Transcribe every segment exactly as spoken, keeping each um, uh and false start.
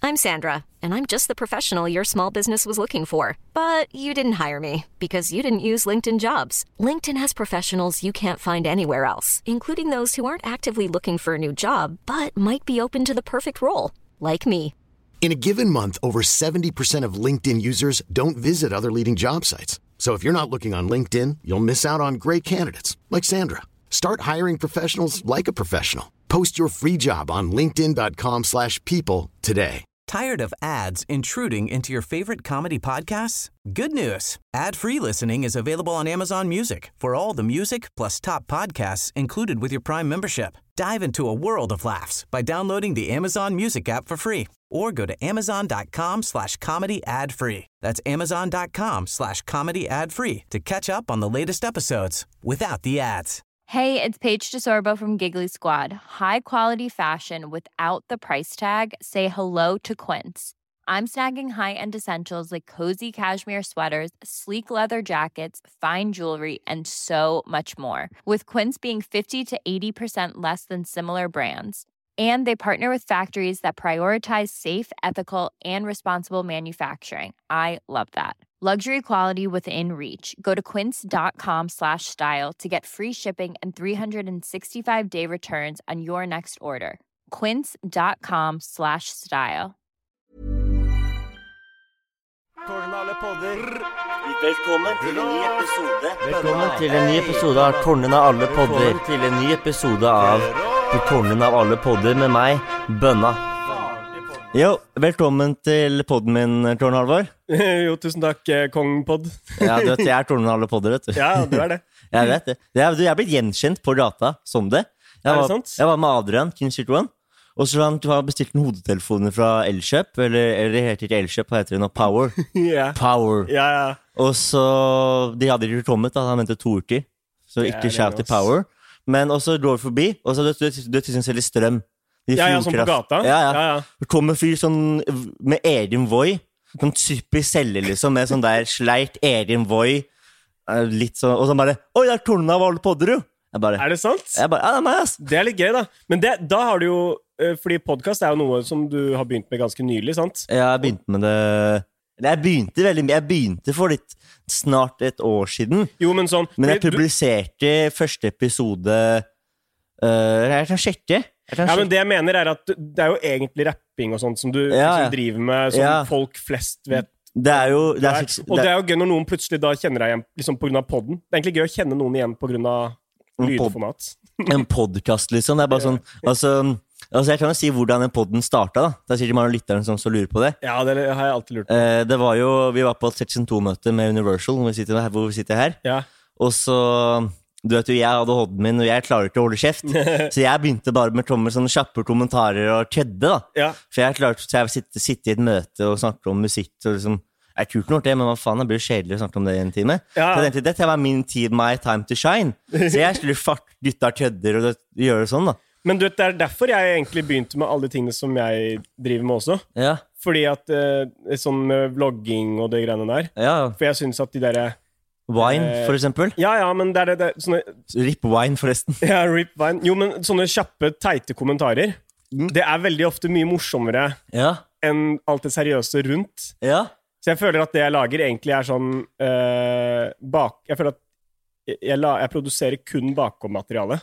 I'm Sandra, and I'm just the professional your small business was looking for. But you didn't hire me because you didn't use LinkedIn Jobs. LinkedIn has professionals you can't find anywhere else, including those who aren't actively looking for a new job, but might be open to the perfect role, like me. In a given month, over seventy percent of LinkedIn users don't visit other leading job sites. So if you're not looking on LinkedIn, you'll miss out on great candidates like Sandra. Start hiring professionals like a professional. Post your free job on linkedin.com slash people today. Tired of ads intruding into your favorite comedy podcasts? Good news. Ad-free listening is available on Amazon Music for all the music plus top podcasts included with your Prime membership. Dive into a world of laughs by downloading the Amazon Music app for free or go to amazon.com slash comedy ad free. That's amazon.com slash comedy ad free to catch up on the latest episodes without the ads. Hey, it's Paige DeSorbo from Giggly Squad. High quality fashion without the price tag. Say hello to Quince. I'm snagging high-end essentials like cozy cashmere sweaters, sleek leather jackets, fine jewelry, and so much more. With Quince being fifty to eighty percent less than similar brands. And they partner with factories that prioritize safe, ethical, and responsible manufacturing. I love that. Luxury quality within reach. Go to quince.com slash style to get free shipping and three sixty-five day returns on your next order. Quince.com slash style. Velkommen til en ny episode. Velkommen til en ny episode av Tårnen av alle podder. Til en ny episode av Tårnen av alle podder med meg, Bønna. Jo, velkommen til podden min, Tårn Halvor. Jo, tusen takk, Kongpod. Ja, du vet, jeg er Tårnen av alle podder, vet du. Ja, du er det. Jeg vet det. Jeg, jeg er blitt gjenkjent på data som det. Jeg Er det var, sant? Jeg var med Adrian, King One. Og så han, du har bestilt en hodetelefoner fra Elkjøp, eller, eller det heter ikke Elkjøp, hva heter det nå? Power. Ja. Power. Ja, ja. Og så, de hadde ikke kommet da, han ventet to uker. Så Det ikke er shout det, til Power. Men også går forbi, og så du vet du selger strøm. De Ja, ja, som på fjordkraft- gata. Ja, ja. Ja, ja. Det kommer fyr sånn med egen Voi. Sånn typisk selger liksom, med sånn der sleit egen Voi. Eh, Litt sånn, og så bare, oi, det er Tårnen av alle podder, jo. Jeg bare, Er det sant? jeg bare, ja, det er meg, ass. Det er litt gøy, da. Men det, da har du jo eh, fordi podcast er jo noe som du har begynt med ganske nylig, sant? Jeg begynte med det, jeg begynte veldig, jeg begynte for litt snart et år siden. Jo, men sånn Men jeg fordi du- publiserte første episode, øh, jeg kan sjekke. Jeg kan Ja, men sjekke. det jeg mener er at det er jo egentlig rapping og sånt som du Ja, ja. liksom driver med, som Ja. folk flest vet. Det er jo, det Det er, er, fiks- og det er jo gøy når noen plutselig da kjenner deg igjen liksom på grunn av podden. Det er egentlig gøy å kjenne noen igjen på grunn av En pod- lydformat. en podcast liksom, det er bare sånn, altså, altså jeg kan jo si hvordan den podden startet da, det er sikkert mange lytteren som så lurer på det. Ja, det har jeg alltid lurt på. Eh, det var jo, vi var på et Section to-møte med Universal, hvor vi sitter her, hvor vi sitter her. Ja. Og så, du vet jo, jeg hadde hodden min, og jeg klarer ikke å holde kjeft. Så jeg begynte bare med Tom med sånne kjappe kommentarer og kødde da. Ja. For jeg klarte så jeg sitte, sitte i et møte og snakke om musikk, og liksom, jeg tror ikke noe det, men hva faen, det blir jo kjedelig å snakke om det i en time. Ja. Så jeg tenkte, dette var min tid, my time to shine. Så jeg skulle fart, dytte kødder og det, gjøre sånn da. Men du vet, det er derfor jeg egentlig begynte med alle de tingene som jeg driver med også. Ja, Fordi at eh, sånn med vlogging og det greiene der. ja. For jeg synes at de der Wine, Eh, for eksempel. Ja, ja, men det er det, det sånne, Rip wine, forresten. ja, rip vine. Jo, men sånne kjappe, teite kommentarer, det er veldig ofte mye morsommere Ja, enn alt det seriøse rundt. ja. Så jeg føler at det jeg lager egentlig er sånn eh, bak... Jeg føler at jeg, jeg, la, jeg produserer kun bakommateriale.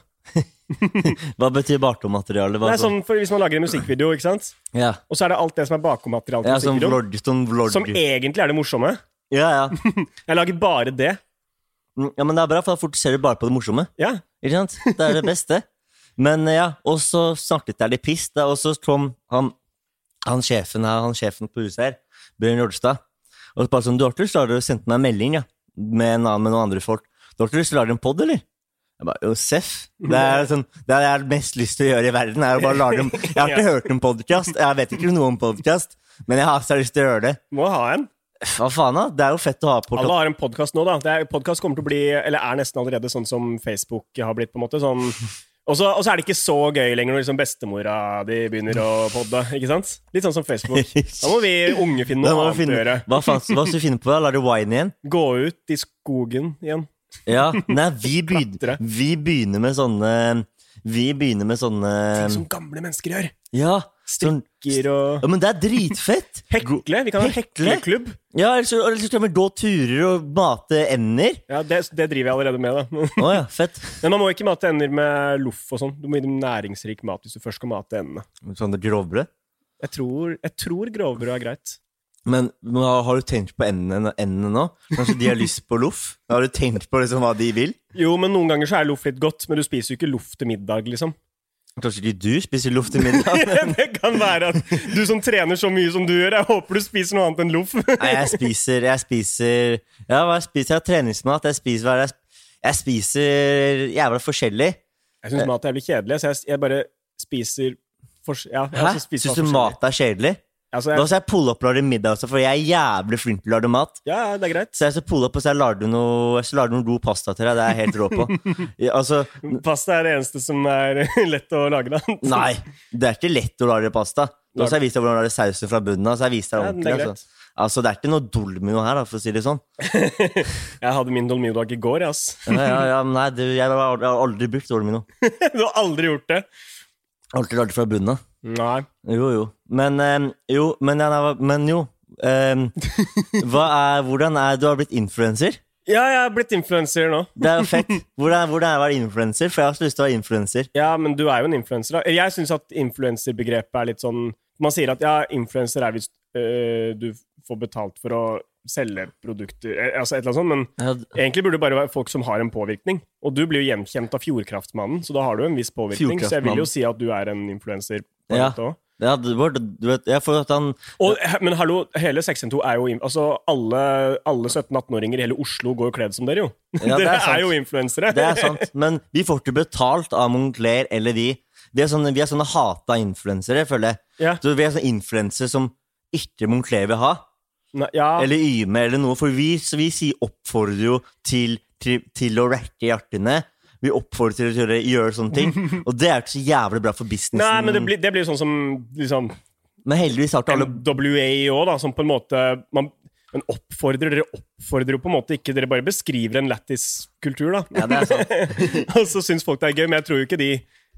Hva betyr bakommateriale? Det Hva er sånn, for hvis man lager en musikkvideo, ikke sant? Ja, Og så er det alt det som er bakommateriale til ja sånn musikkvideo, vlogg, sånn vlogg. som egentlig er det morsomme. Ja, ja. Jeg lager bare det. Mm, ja, men det er bra, for da fokuserer du bare på det morsomme. Ja, Ikke sant? Det er det beste. Men ja, og så snakket jeg litt piss, da, og så kom han, han sjefen her, han sjefen på huset her, Bjørn Jordstad, og så bare sånn, du har ikke lyst til å sende meg en melding, ja, med, en annen, med noen andre folk. Du har ikke lyst til å lage en podd, eller? Jeg bare, jo, Seff. Det er sånn, det er det jeg har mest lyst til å gjøre i verden, er å bare lage en, jeg har ikke hørt en podcast, jeg vet ikke noe om podcast, men jeg har så lyst til å gjøre det. må ha en. Hva faen da? Det er jo fett å ha på. Alle har en podcast nå, da. Det er, podcast kommer til å bli, eller er nesten allerede sånn som Facebook har blitt, på en måte. Sånn. Og så og så er det ikke så gøy lenger når liksom bestemora de begynner å podde, ikke sant? Litt sånn som Facebook. Da må vi unge finne Da noe må vi annet finne- å gjøre. Hva faen, hva skal vi finne på? Lage wine igjen? Gå ut i skogen igjen. Ja, nei, vi begynner, Klatre. vi begynner med sånne Vi begynner med sånne Ting som gamle mennesker gjør. Ja, strikker og... Ja, men det er dritfett. Hekle, vi kan ha hekleklubb. Ja, ellers så, ellers så kan vi gå turer og mate ender. Ja, det, det driver jeg allerede med da. Åja, fett. Men man må ikke mate ender med loff og sånn. Du må gi dem næringsrik mat hvis du først skal mate endene. Sånn det grovbrød? Jeg tror, jeg tror grovbrød er greit. Men har du tenkt på endene, endene nå? Kanskje de har lyst på loff? Har du tenkt på liksom hva de vil? Jo, men noen ganger så er loff litt godt, men du spiser jo ikke loff til middag, liksom. Kanskje ikke du spiser loff til middag? Det kan være at du som trener så mye som du gjør, jeg håper du spiser noe annet enn loff. Nei, jeg spiser, jeg spiser... Ja, hva jeg spiser? Jeg har treningsmat, jeg spiser hva jeg, jeg spiser jævla forskjellig. Jeg synes mat er jævlig kjedelig, så jeg, jeg bare spiser... For, ja, jeg Hæ? spiser Synes du mat er kjedelig? Altså, jeg... Da skal jeg pulle opp og lage middag også, for jeg er jævlig flink til å lage mat. Ja, det er greit. Så jeg skal pulle opp og så jeg lager noe, jeg lager noe god pasta til deg, det er jeg helt rå på. Ja, altså, pasta er det eneste som er lett å lage da. Nei, det er ikke lett å lage pasta. Da skal jeg vise deg hvordan du lager sausen fra bunnen, så jeg viser deg ja, ordentlig. det altså. altså, det er ikke noe dolmio her, da, for å si det sånn. Jeg hadde min dolmio-dag i går, ass. ja, ja, ja, nei, det, jeg, har aldri, jeg har aldri brukt dolmio. Du har aldri gjort det? Alltid laget fra bunnen. Nei. Jo, jo. Men, um, jo, men, ja, men jo. Um, hva er, hvordan er du har blitt influencer? Ja, jeg har blitt influencer nå. Det er jo fett. Hvordan, hvordan er å være influencer? For jeg har så lyst til å være influencer. Ja, men du er jo en influencer da. Jeg synes at influencer-begrepet er litt sånn... Man sier at ja, influencer er hvis øh, du får betalt for å selge produkter, altså et eller annet sånt, men ja. Egentlig burde det bare være folk som har en påvirkning. Og du blir jo gjenkjent av Fjordkraftmannen, så da har du en viss påvirkning. Så jeg vil jo si at du er en influencer på ja. dette også. Ja, du, du vet, jeg får at han... Og, men hallo, hele seks en to er jo... Altså, alle, alle sytten-atten-åringer i hele Oslo går kledd som dere jo. Ja, dere er, er jo influensere. Det er sant, men vi får ikke betalt av Moncler eller de. Vi er sånne, vi er sånne hata influensere, føler jeg. Ja. Så vi er sånne influensere som ikke Moncler vil ha. Nei, ja. Eller Yme eller noe, for vi, vi sier oppfordrer jo til, til, til å rette hjertene. Vi oppfordrer til å gjøre, gjøre sånne ting. Og det er ikke så jævlig bra for businessen. Nei, men det blir, det blir sånn som liksom, men heldigvis har alle M W A også da, som på en måte man, man oppfordrer, dere oppfordrer jo på en måte ikke, dere bare beskriver en lættis kultur da. Ja, det er sant. Og så synes folk det er gøy, men jeg tror jo ikke de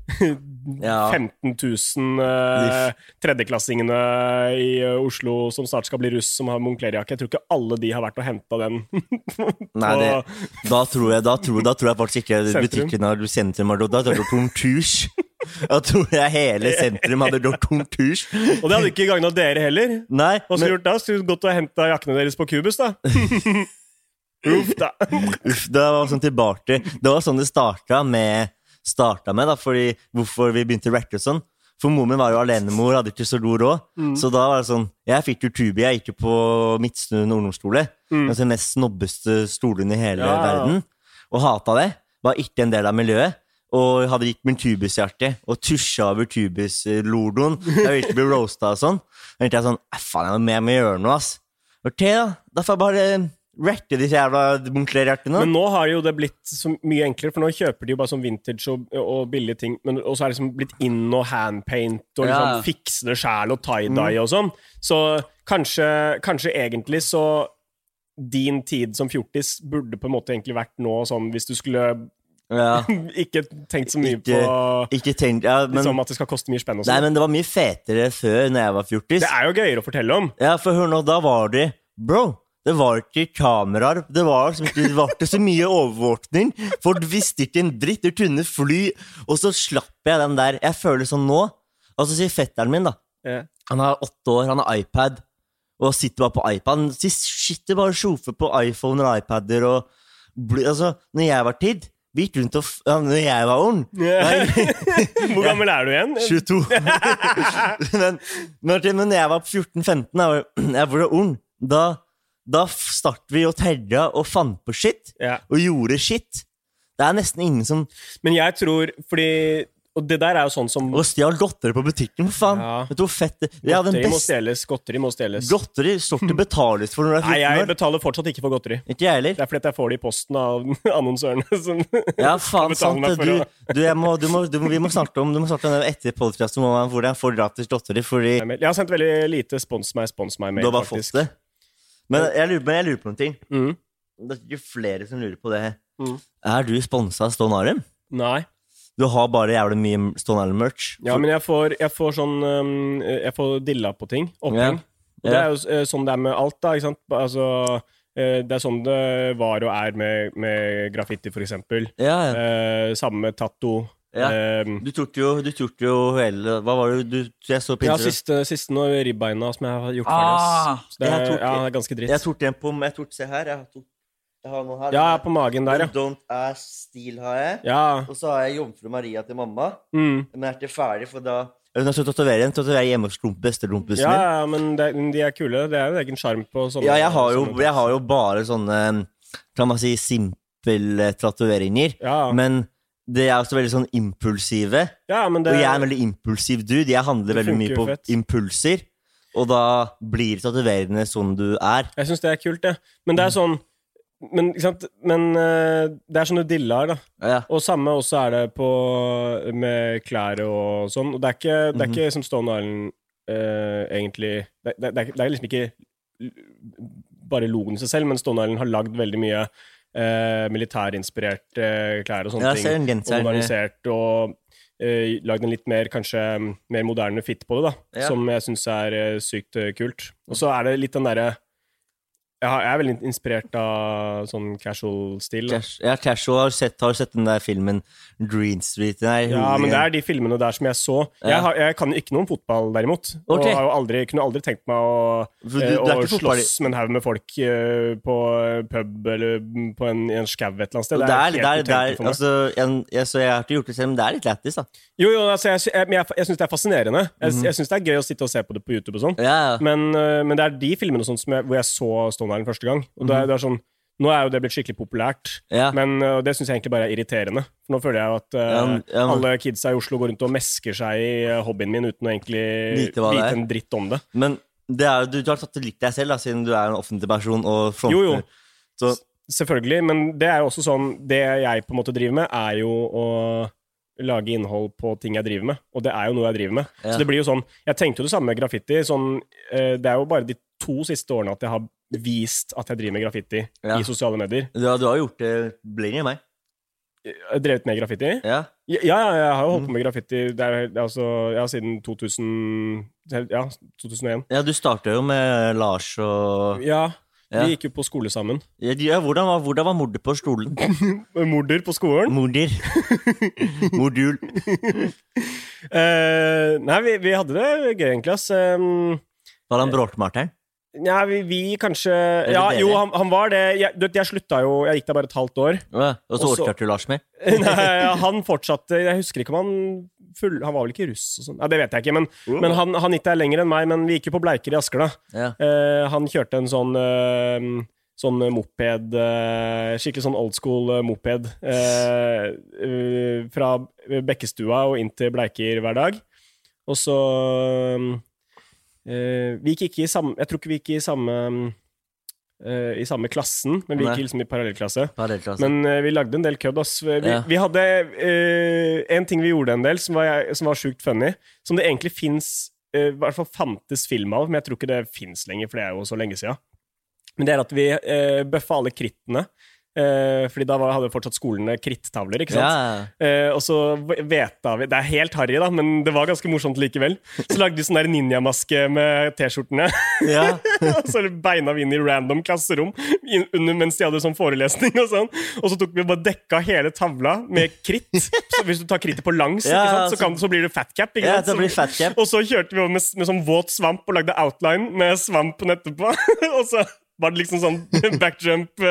ja. femten tusen uh, tredjeklassingene i uh, Oslo som snart skal bli russ, som har Moncler-jakke. Jeg tror ikke alle de har vært og hentet den. Nei, det, da, tror jeg, da, tror, da tror jeg faktisk ikke butikken har sentrum, da tror jeg det var konturs. Jeg tror jeg hele sentrum hadde gjort konturs. Og det hadde ikke gagnet dere heller. Nei. Hva skulle du gjort da? Skulle du gått og hentet jakkene deres på Kubus da? Uff da. Uff, det var sånn tilbake. Det var sånn det startet med starta med da, fordi hvorfor vi begynte å rappe sånn. For moren min var jo alenemor, hadde ikke så god råd. Mm. Så da var det sånn, jeg fikk jo tubi, jeg gikk jo på Midtstuen ungdomsskole, mm. altså den mest snobbeste stolen i hele ja. verden, og hata det, var ikke en del av miljøet, og hadde gitt min tubishjerte, og tusja over tubis-lordoen, jeg ville ikke bli roastet og sånn. Da tenkte jeg sånn, faen, jeg må med meg gjøre noe, ass. Ok da, da får jeg bare... rette disse jævla Moncler-hjertene. Men nå har jo det blitt så mye enklere, for nå kjøper de jo bare sånn vintage og, og billige ting, men også er det liksom blitt inn og handpaint, og liksom ja. Fikse det selv og tie-dye mm. og sånn. Så kanskje, kanskje egentlig så din tid som fjortis burde på en måte egentlig vært nå sånn, hvis du skulle ja. ikke tenkt så mye ikke, på ikke tenkt, ja, men, liksom at det skal koste mye spenn og sånn. Nei, men det var mye fetere før når jeg var fjortis. Det er jo gøyere å fortelle om. Ja, for hør nå, da var det, bro, det var ikke kameraer, det var, det var ikke så mye overvåkning, for du visste ikke en dritt, du kunne fly, og så slapp jeg den der, jeg føler sånn nå, og så sier fetteren min da, yeah. Han har åtte år, han har iPad, og sitter bare på iPad, han sitter bare og sjofer på iPhone og iPader, og altså, når jeg var tid, vi gikk rundt og, ja, når jeg var ung, yeah. Hvor gammel er du igjen? tjueto. men, men når jeg var fjorten femten, jeg var, jeg var ung, da Da startet vi og terja og fant på shit, ja. Og gjorde shit. Det er nesten ingen som... Men jeg tror, fordi... Og det der er jo sånn som... Og stjal godteri på butikken, for faen. Ja. Vet du hvor fett det... Godteri best... må stjeles, godteri må stjeles. Godteri står til betales for når du er fjorten år. Nei, jeg betaler fortsatt ikke for godteri. Ikke jeg heller. Det er fordi jeg får det i posten av annonsørene som... Ja, faen, sant. Du, du, jeg må, du, må, du må, vi må snakke om, du må snakke om det etter podcast, hvor jeg får gratis godteri, fordi... Jeg har sendt veldig lite spons meg, spons meg mail, du har bare faktisk. Fått det. Men jeg lurer, men jeg lurer på noen ting. Mm. Det er ikke flere som lurer på det. Mm. Er du sponset av Stånd Arem? Nei. du har bare jævlig mye Stone Island-merch. Ja, men jeg får, jeg får sånn um, Jeg får dilla på ting. Oppheng. Ja. Og det er jo uh, sånn det er med alt, da. Ikke sant? Altså, uh, det er sånn det var og er med, med graffiti, for eksempel. Ja, ja. Uh, samme med tattoo. Ja. Um, Du tok jo, du tok jo hele Hva var det du Jeg så ja, pinser. siste, siste nå ribbeina som jeg har gjort ferdig. Ah, Så det er, jeg tok- ja, det er ganske dritt. Jeg tok den på Jeg tok, se her. Jeg tok Jeg har noe her. Ja, på magen der, ja. Don't Ask Steel har jeg. Ja. Og så har jeg Jomfru Maria til mamma. Mm. Men jeg er ikke ferdig, for da Hun har så tatovere en Tatovere hjemme hos klump, besteklumpusen Ja, min. ja, men det, de er kule. Det er jo en egen sjarm på sånne. Ja, jeg har jo, sånne- jeg har jo bare sånne Kan man si simple tatoveringer. Ja. Men det er også veldig sånn impulsive. Ja, men det Og jeg er en veldig impulsiv dude. Jeg handler Det veldig mye funker på jo fett. impulser. Og da blir tatoverende sånn du er. Jeg syns det er kult, det. Men det er sånn Men, ikke sant? Men eh, det er sånne dillaer, da. Ja. Og samme også er det på med klær og sånn. Og det er ikke, det er ikke som Stone Island eh, egentlig det, det, det, er, det er liksom ikke bare logoen i seg selv, men Stone Island har lagd veldig mye eh, militærinspirert eh, klær og sånne Ja, jeg ser ting. en genser. Og modernisert og eh, lagd en litt mer, kanskje mer moderne fit på det, da. Ja. Som jeg syns er eh, sykt eh, kult. Og så er det litt den derre jeg, har, jeg er veldig inspirert av sånn casual-stil. da. Cash, ja, Casual har sett, har sett den der filmen Green Street. Nei, Ja, men det er de filmene der som jeg så. Ja. Jeg, har, jeg kan jo ikke noe om fotball, derimot. Og Ok. har jo aldri, kunne aldri tenkt meg å, For du- eh, du er å ikke fotball- slåss med en haug med folk eh, på pub eller på en, i en skau et eller annet sted. Det er, det er, helt det er, utenkelig for meg. altså, jeg, jeg, så jeg har ikke gjort det selv, men det er litt lættis, da. Jo, jo, altså, jeg, jeg, men jeg, jeg syns det er fascinerende. Jeg, Mhm. jeg syns det er gøy å sitte og se på det på YouTube og sånn. Ja, ja. Men, øh, men det er de filmene og sånt som jeg, hvor jeg så Stone Island første gang. Og det, er, det er sånn, nå er jo det blitt skikkelig populært, Mhm. Ja. men øh, det syns jeg egentlig bare er irriterende. For nå føler jeg jo at øh, Ja, men- ja, men- alle kidsa i Oslo går rundt og mesker seg i øh, hobbyen min uten å egentlig Vite hva det vite er. en dritt om det. Men det er, du, du har tatt det litt deg selv, da, siden du er en offentlig person og fronter. Jo, jo. Så, Selvfølgelig, men det er jo også sånn det jeg på en måte driver med, er jo å lage innhold på ting jeg driver med. Og det er jo noe jeg driver med. Ja. Så det blir jo sånn Jeg tenkte jo det samme med graffiti. Sånn, eh, det er jo bare de to siste årene at jeg har vist at jeg driver med graffiti Ja. i sosiale medier. du, har- du har gjort det lenger enn meg. Jeg har drevet med graffiti? Ja. Ja, ja, jeg har jo holdt Mm. på med graffiti det er, det er altså, ja, siden to tusen Ja, to tusen og en. ja, du startet jo med Lars og Ja, Ja. vi gikk jo på skole sammen. ja, de- ja, hvordan, var, hvordan var mordet på stolen? Morder på skolen. Morder. Mordul. Eh, nei, vi, vi hadde det gøy, egentlig, ass. Um, Var han bråkmarteren? Ja, vi, vi kanskje Eller Ja, dere. jo, han, han var det. Jeg, du vet, jeg slutta jo Jeg gikk der bare et halvt år. Ja, og så Og så- orket du Lars mer? Nei, han fortsatte Jeg husker ikke om han full, Han var vel ikke russ og sånn. Ja, det vet jeg ikke, men, men han, han gikk der lenger enn meg. Men vi gikk jo på Bleiker i Asker, da. Ja. Eh, han kjørte en sånn eh, Sånn moped eh, Skikkelig sånn old school eh, moped eh, eh, fra Bekkestua og inn til Bleiker hver dag. Og så eh, Vi gikk ikke i samme Jeg tror ikke vi gikk i samme eh, I samme klassen, men vi Nei. gikk liksom i parallellklasse. Parallellklasse. Men eh, vi lagde en del kødd, ass. Vi, Ja. vi hadde eh, en ting vi gjorde en del, som var, som var sjukt funny, som det egentlig fins I hvert fall fantes film av, men jeg tror ikke det fins lenger, for det er jo så lenge siden. Men det er at vi eh, bøffa alle krittene. Eh, fordi da var, hadde fortsatt skolene krittavler, ikke sant? Ja. Eh, og så veta vi Det er helt harry, da, men det var ganske morsomt likevel. Så lagde vi sånn der ninjamaske med T-skjortene. Ja. Og så beina vi inn i random klasserom inn- under, mens de hadde sånn forelesning og sånn. Og så tok vi bare dekka hele tavla med kritt. Så hvis du tar krittet på langs, Ja, ikke sant, så, så- kan, så blir det fat cap. Ikke Ja, sant? det blir fat cap. Og så kjørte vi over med, med sånn våt svamp og lagde outline med svampen etterpå. Og så var det liksom sånn backjump.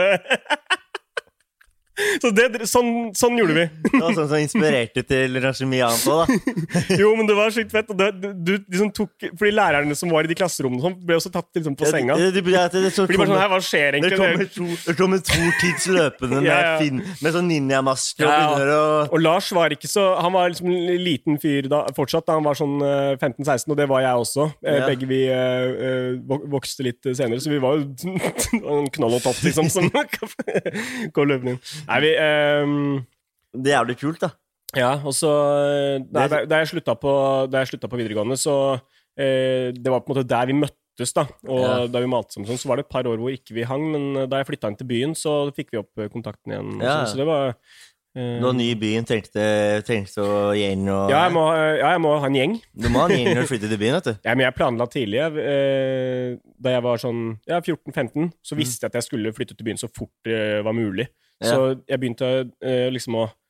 Så det, sånn, sånn gjorde vi. Det var sånn som inspirerte til kanskje mye annet også, da. Jo, men det var sjukt fett. Og det, du, du liksom tok, fordi lærerne som var i de klasserommene, og sånn, ble også tatt liksom på senga. Det, det, det, det, det, så Fordi bare sånn, her, kommer- hva skjer det egentlig? kommer to, det kommer to tids løpende med, Ja, ja. fin, med sånn ninjamaske og Ja, ja. begynner å Og Lars var ikke så Han var liksom en liten fyr da, fortsatt da han var sånn eh, femten seksten, og det var jeg også. Eh, Ja. Begge vi eh, eh, vok- vokste litt senere, så vi var jo en knoll og tott, liksom, som går løpende inn. Nei, vi ehm, Det er jævlig kult, da. Ja, og så eh, Nei, da, da jeg slutta på, da jeg slutta på videregående, så eh, det var på en måte der vi møttes, da. Og Ja. da vi malte sammen sånn, så var det et par år hvor ikke vi hang, men eh, da jeg flytta inn til byen, så fikk vi opp eh, kontakten igjen. og Ja. sånn, så det var Du har ny i byen, trengte, trengte å gjeng og... Ja jeg, må, ja, jeg må ha en gjeng. Du må ha en gjeng når du flytter til byen, vet du. Ja, men jeg planla tidlig. Eh, da jeg var sånn ja, fjorten femten, så visste jeg at jeg skulle flytte til byen så fort det var mulig. Ja. Så jeg begynte eh, liksom å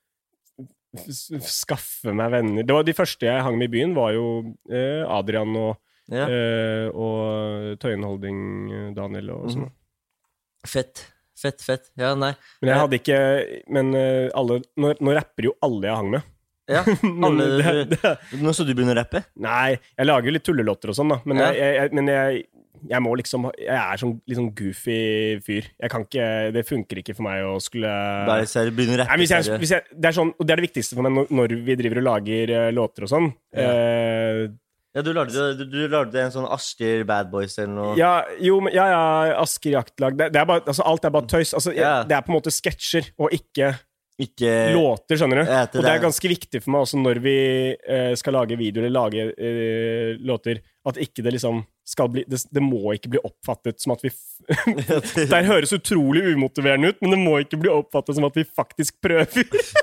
skaffe meg venner. Det var de første jeg hang med i byen, var jo eh, Adrian og, ja. eh, og Tøyen Holding, Daniel og sånn. Mm. Fett, fett, fett. Ja, nei. Men jeg hadde ikke, men uh, alle, nå, nå rapper jo alle jeg hang med. Ja, alle, det, det, nå så du begynner å rappe? Nei, jeg lager jo litt tullelåter og sånn da, men, ja. jeg, jeg, men jeg, jeg må liksom, jeg er sånn litt sånn goofy fyr. Jeg kan ikke, det funker ikke for meg å skulle... Bare så du begynner å rappe? Nei, hvis jeg, hvis jeg, det er sånn, og det er det viktigste for meg når, når vi driver og lager uh, låter og sånn. Ja. Uh, Ja, du lagde, du, du lagde en sånn Asker Bad Boys eller noe. Ja, jo, ja, ja, Asker Jaktlag. Det, det er bare, altså, alt er bare tøys. Altså, ja. Det er på en måte sketsjer, og ikke, ikke låter, skjønner du? Ja, og det er ganske viktig for meg også når vi eh, skal lage videoer eller lage eh, låter, at ikke det liksom skal bli, det, det må ikke bli oppfattet som at vi det her høres utrolig umotiverende ut, men det må ikke bli oppfattet som at vi faktisk prøver.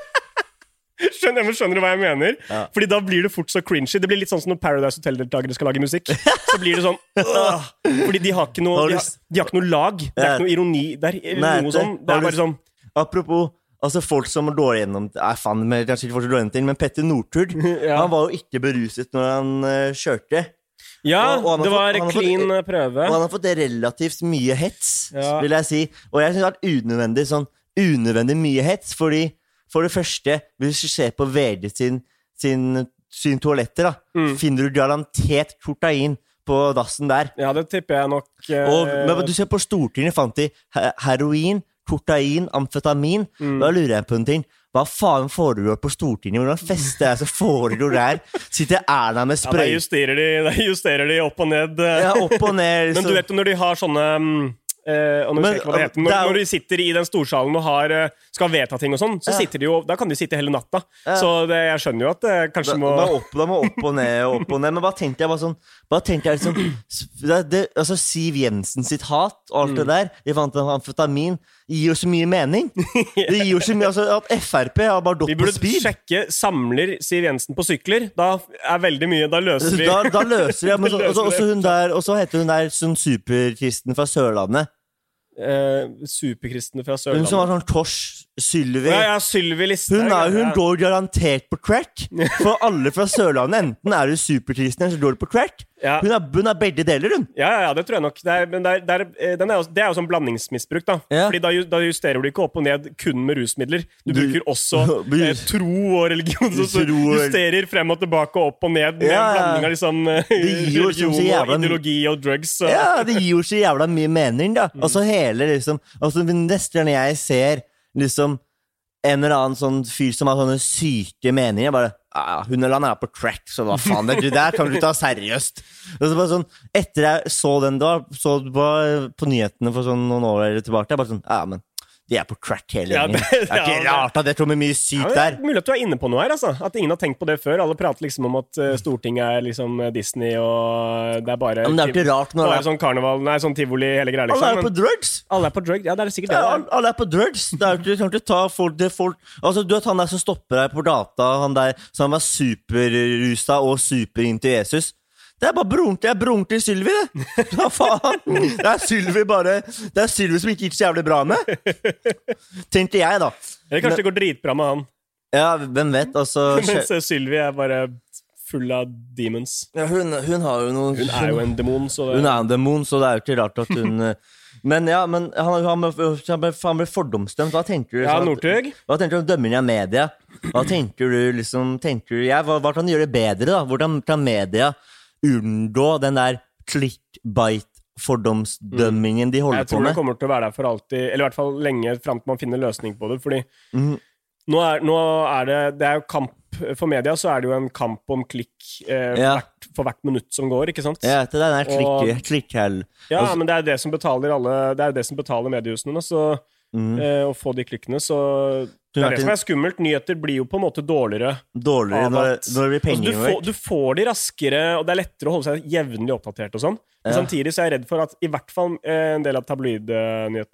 Skjønner, men skjønner du hva jeg mener? Ja. Fordi da blir det fort så cringy. Det blir litt sånn som når Paradise Hotel-deltakere skal lage musikk. Så blir det sånn øh, fordi de har ikke noe de har, de har ikke noe lag. Det er ikke noe ironi der, eller noe sånn. Det er bare sånn. Apropos, altså folk som går gjennom er fan med, kanskje ikke får så dårlig til, men Petter Northug, ja. Han var jo ikke beruset når han uh, kjørte. Ja, og, og det var fått, clean fått, prøve. Og han har fått relativt mye hets, ja. Vil jeg si. Og jeg synes det har vært unødvendig, sånn unødvendig mye hets, fordi for det første, hvis du ser på V D sin, sin, sin toaletter, da, mm. finner du garantert kokain på dassen der. Ja, det tipper jeg nok. Eh... Og, men du ser på Stortinget, fant de heroin, kokain, amfetamin. Mm. Da lurer jeg på en ting. Hva faen foregår på Stortinget? Hvordan fester jeg så foregår der? Sitter Erna med sprøy? Ja, der justerer de, der justerer de opp og ned. Ja, opp og ned. Men du vet når de har sånne... Uh, og når, men, hva det heter. Når, det jo... når de sitter i den storsalen og har, uh, skal vedta ting og sånn, så ja. Sitter de jo, da kan de sitte hele natta. Ja. Så det, jeg skjønner jo at det kanskje da, må... Da, opp, da må opp og ned og opp og ned. Men hva tenkte jeg bare sånn, bare tenkte jeg liksom det, det, altså Siv Jensen sitt hat og alt mm. det der, jeg fant at amfetamin gir jo så mye mening. Det gir jo så mye, altså at F R P har bare gått på speed. Vi burde sjekke, samler Siv Jensen på sykler, da er veldig mye, da løser vi. Da, da løser vi, ja, men så, også, også hun der, og så heter hun der sånn superkristen fra Sørlandet. Uh, superkristne fra Sørlandet. Hun som var sånn Tors, Sylvi. Ja, ja, Sylvi Listhaug. Hun, er, hun ja. Går garantert på crack. For alle fra Sørlandet, enten er du superkristne, så går du på crack. Ja. Hun, er, hun er begge deler, hun. Ja, ja, det tror jeg nok. Det er, men det er, det er, den er jo, det er jo sånn blandingsmisbruk, da. Ja. Fordi da, da justerer du ikke opp og ned kun med rusmidler. Du, du bruker også eh, tro og religion. Så, så justerer frem og tilbake og opp og ned med ja. En blanding av liksom, religion og ideologi og drugs. Så. Ja, det gir jo så jævla mye mening, da. Mm. Altså hele liksom, altså neste gang jeg ser liksom en eller annen sånn fyr som har sånne syke meninger, bare, ah, hun eller han er på crack, så hva faen, det, det der kan du ta seriøst. Og så bare sånn, etter jeg så den da, så på, på nyhetene for sånn noen år eller tilbake, jeg bare sånn, ja, men de er på crack hele gjengen. Ja, det, det er ikke ja, rart at det kommer mye sykt der. Ja, det er mulig at du er inne på noe her, altså. At ingen har tenkt på det før. Alle prater liksom om at uh, Stortinget er liksom Disney, og det er bare... Ja, men det er ikke rart når det er sånn karneval, nei, sånn tivoli, hele greier liksom. Alle er på drugs! Alle er på drugs, ja, det er sikkert det. Ja, alle er på drugs. Det er ikke, kan ikke ta folk, det folk... Altså, du vet han der som stopper deg på data, han der som var superrusa og superinto Jesus. Det er bare broren til, broren til Sylvi, det. Hva faen? Det er Sylvi bare... Det er Sylvi som ikke gikk så jævlig bra med. Tenkte jeg, da. Eller kanskje det går dritbra med han. Ja, hvem vet, altså... Mens Sylvi er bare full av demons. Ja, hun, hun har jo noe... Hun er jo en demon, så det... Hun er en demon, så det er jo ikke rart at hun... Men ja, men han, han, han, han ble fordomsdømt. Hva tenker du? Ja, Northug. Hva tenker du om dømmingen av media? Hva tenker du, liksom... Tenker du... Ja, hva, hva kan du gjøre bedre, da? Hvordan kan media... unngå den der clickbait-fordomsdømmingen de holder på med. Jeg tror det kommer til å være der for alltid, eller i hvert fall lenge frem til man finner løsning på det, fordi mm. nå, er, nå er det, det er jo kamp, for media så er det jo en kamp om klikk eh, ja. hvert, for hvert minutt som går, ikke sant? Ja, det er den der klikkhell. Ja, altså, men det er det som betaler alle, det er det som betaler mediehusene, så mm. eh, å få de klikkene, så... Det er det som er skummelt. Nyheter blir jo på en måte dårligere. Dårligere når, når det blir penger. Altså, du, får, du får de raskere, og det er lettere å holde seg jevnlig oppdatert og sånn. Men ja. Samtidig så er jeg redd for at i hvert fall en del av tabloidnyhetene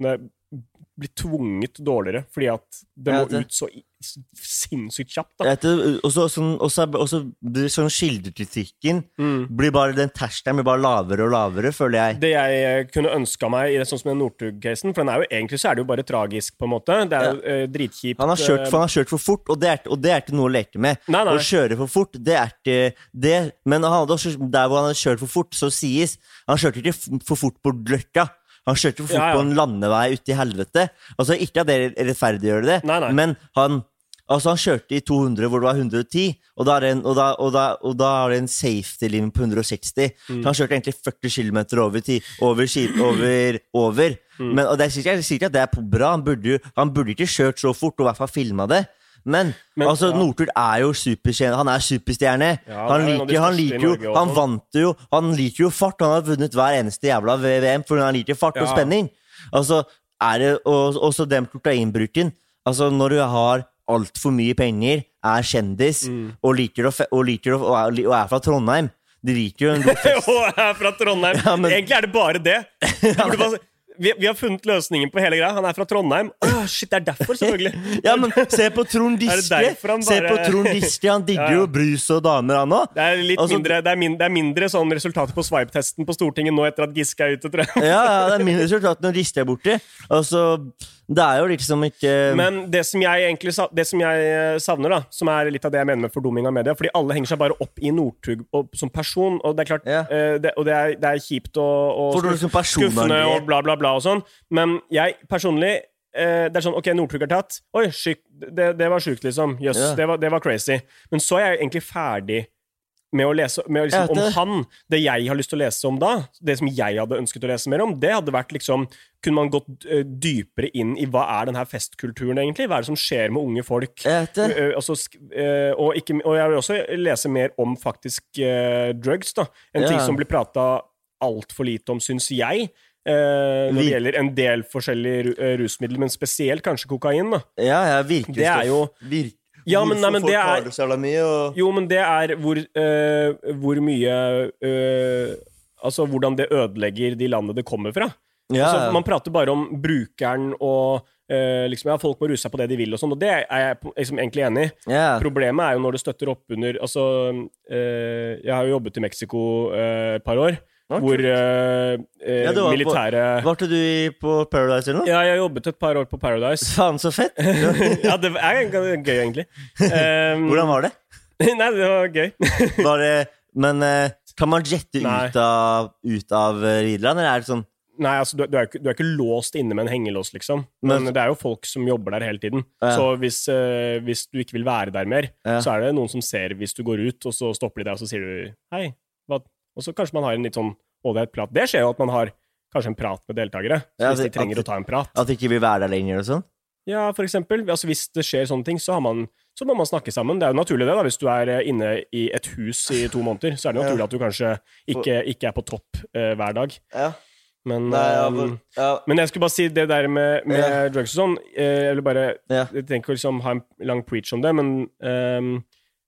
blir tvunget dårligere, fordi at det Ja, må det- ut så i- sinnssykt kjapt, da. Jeg vet det, også, sånn, også, også blir sånn kildekritikken blir bare, den terskelen blir bare lavere og lavere, føler jeg. Det jeg kunne ønsket meg i det sånn som den Northug-casen, for den er jo, egentlig så er det jo bare tragisk, på en måte. Det er jo eh, dritkjipt. Han har kjørt for, han har kjørt for fort, og det, er, og det er ikke noe å leke med. Nei, nei. Å kjøre for fort, det er ikke det. Men han hadde også, der hvor han hadde kjørt for fort, så sies han kjørte ikke f- for fort på Løkka. Han kjørte for fort Ja, ja. på en landevei ute i helvete. Altså, ikke at det rettferdiggjør det, Nei, nei. men han Altså han kjørte i to hundre hvor det var hundre og ti, og da er det en, og da, og da, og da er det en safety limit på hundre og seksti. Mm. Så han kjørte egentlig førti kilometer over, ti, over, ski- over, over. Mm. Men, og det sier ikke, jeg sier ikke at det er bra. Han burde, jo- han burde ikke kjørt så fort, og i hvert fall filmet det. Men, Men, altså, ja. Northug er jo superstjerne. Han er superstjerne. Ja, han, det er en av de liker, han, største i liker jo, Norge også. han vant jo Han liker jo fart. Han har vunnet hver eneste jævla V M, for han liker fart og Ja. spenning. Altså, er det og, også den proteinbruken. Altså, når du har alt for mye penger, er kjendis, Mm. og liker å fe- og, liker å, og, er, og er fra Trondheim. De liker jo en god fest. Og jeg er fra Trondheim. Ja, men- Egentlig er det bare det. Du burde bare, vi, vi har funnet løsningen på hele greia. Han er fra Trondheim. Åh, shit, det er derfor, selvfølgelig. Ja, men se på Trond Er det Giske. derfor han Se bare- på Trond Giske. Han digger Ja, ja. jo brus og damer, han òg. Det er litt Altså, mindre, det er min, det er mindre sånn resultater på swipe-testen på Stortinget nå etter at Giske er ute, tror jeg. Ja, ja, det er min resultat når Giske er borte. Altså, det er jo liksom ikke Men det som jeg egentlig sa- det som jeg savner, da, som er litt av det jeg mener med fordumming av media, fordi alle henger seg bare opp i Northug og- som person, og det er klart, Ja. eh, det, og det er, det er kjipt og, og For du som person, skuffende André. og bla, bla, bla og sånn. Men jeg personlig eh, det er sånn, ok, Northug er tatt. Oi, sykt, det, det var sykt, liksom. Jøss, Ja. det, var, det var crazy. Men så er jeg egentlig ferdig med å lese med å liksom, Jeg vet om det. han. Det jeg har lyst til å lese om da, det som jeg hadde ønsket å lese mer om, det hadde vært liksom kunne man gått eh, dypere inn i hva er den her festkulturen egentlig? Hva er det som skjer med unge folk? Jeg vet det. Eh, altså, sk- eh, og, ikke, og jeg vil også lese mer om faktisk eh, drugs, da. En ting Ja. som blir prata altfor lite om, syns jeg. eh, når det Vi- gjelder en del forskjellige ru- eh, rusmidler, men spesielt kanskje kokain. da. Ja, ja, virkelig. Det er jo- Virk, Ja, men- nei, men hvorfor det folk er- har det så jævla mye, og Jo, men det er hvor, eh, hvor mye eh, Altså hvordan det ødelegger de landene det kommer fra. ja, Altså, man prater bare om brukeren og eh, liksom, ja, folk må ruse seg på det de vil, og sånn, og det er jeg på- liksom egentlig enig i. ja. Problemet er jo når det støtter opp under Altså, eh, jeg har jo jobbet i Mexico eh, et par år, Ja, hvor kult. eh, eh, Ja, du var på- militære Var ikke du i- på Paradise eller noe? Ja, jeg har jobbet et par år på Paradise. Faen, så fett! Ja, det er ganske gøy, egentlig. Um, Hvordan var det? Nei, det var gøy. Var det men eh, kan man jette Nei. ut av, ut av eh, Rideland, eller er det sånn Nei, altså, du, du, er ikke, du er ikke låst inne med en hengelås, liksom. Men, Men- det er jo folk som jobber der hele tiden. Ja. Så hvis, eh, hvis du ikke vil være der mer, Ja. så er det noen som ser hvis du går ut, og så stopper de deg, og så sier du hei. Hva? Og så kanskje man har en litt sånn ålreit prat. Det skjer jo at man har kanskje en prat med deltakere. Så Ja, hvis de det- trenger at- å ta en prat. at de ikke vil være der lenger og sånn? Ja, for eksempel. Altså, hvis det skjer sånne ting, så, har man, så må man snakke sammen. Det er jo naturlig det, da. Hvis du er eh, inne i et hus i to måneder, så er det naturlig Ja. at du kanskje ikke, ikke er på topp eh, hver dag. Ja. Men, Nei, ja, eh, for, ja. Men jeg skulle bare si det der med, med Ja. drugs og sånn. Eh, jeg vil bare Ja. Jeg trenger ikke å liksom ha en lang preach om det, men ehm,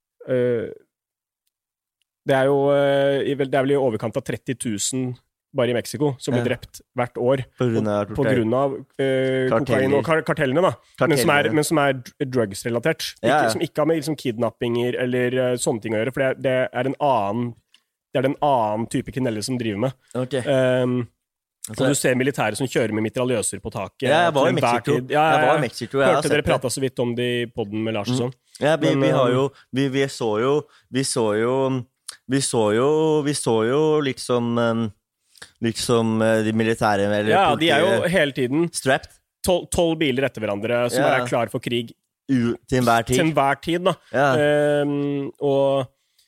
eh, det er jo eh, i vel- Det er vel i overkant av tretti tusen bare i Mexico som blir Ja. drept hvert år På grunn av på grunn av eh, Karteller. kokain og kar kartellene, da. Men som er, Karteller. men som er dr- drugs-relatert. Ja, ja. Ikke- Som ikke har med liksom, kidnappinger eller eh, sånne ting å gjøre, for det, er- det er en annen Det er det en annen type kriminelle som driver med. Ok. Um, Altså, og du ser militære som kjører med mitraljøser på taket. Ja, jeg var til i enhver Mexico. tid. Ja, Jeg var i ja, Mexico, jeg har Hørte sett dere det. prata så vidt om det i podden med Lars og sånn? Ja, vi, Men, vi har um, jo vi, vi så jo Vi så jo Vi så jo Vi så jo liksom um, Liksom uh, de militære eller Ja, de er jo politiet hele tiden strapped tolv, tolv biler etter hverandre som Ja. bare er klar for krig u, til enhver tid. til enhver tid, da. Ja. Ehm, og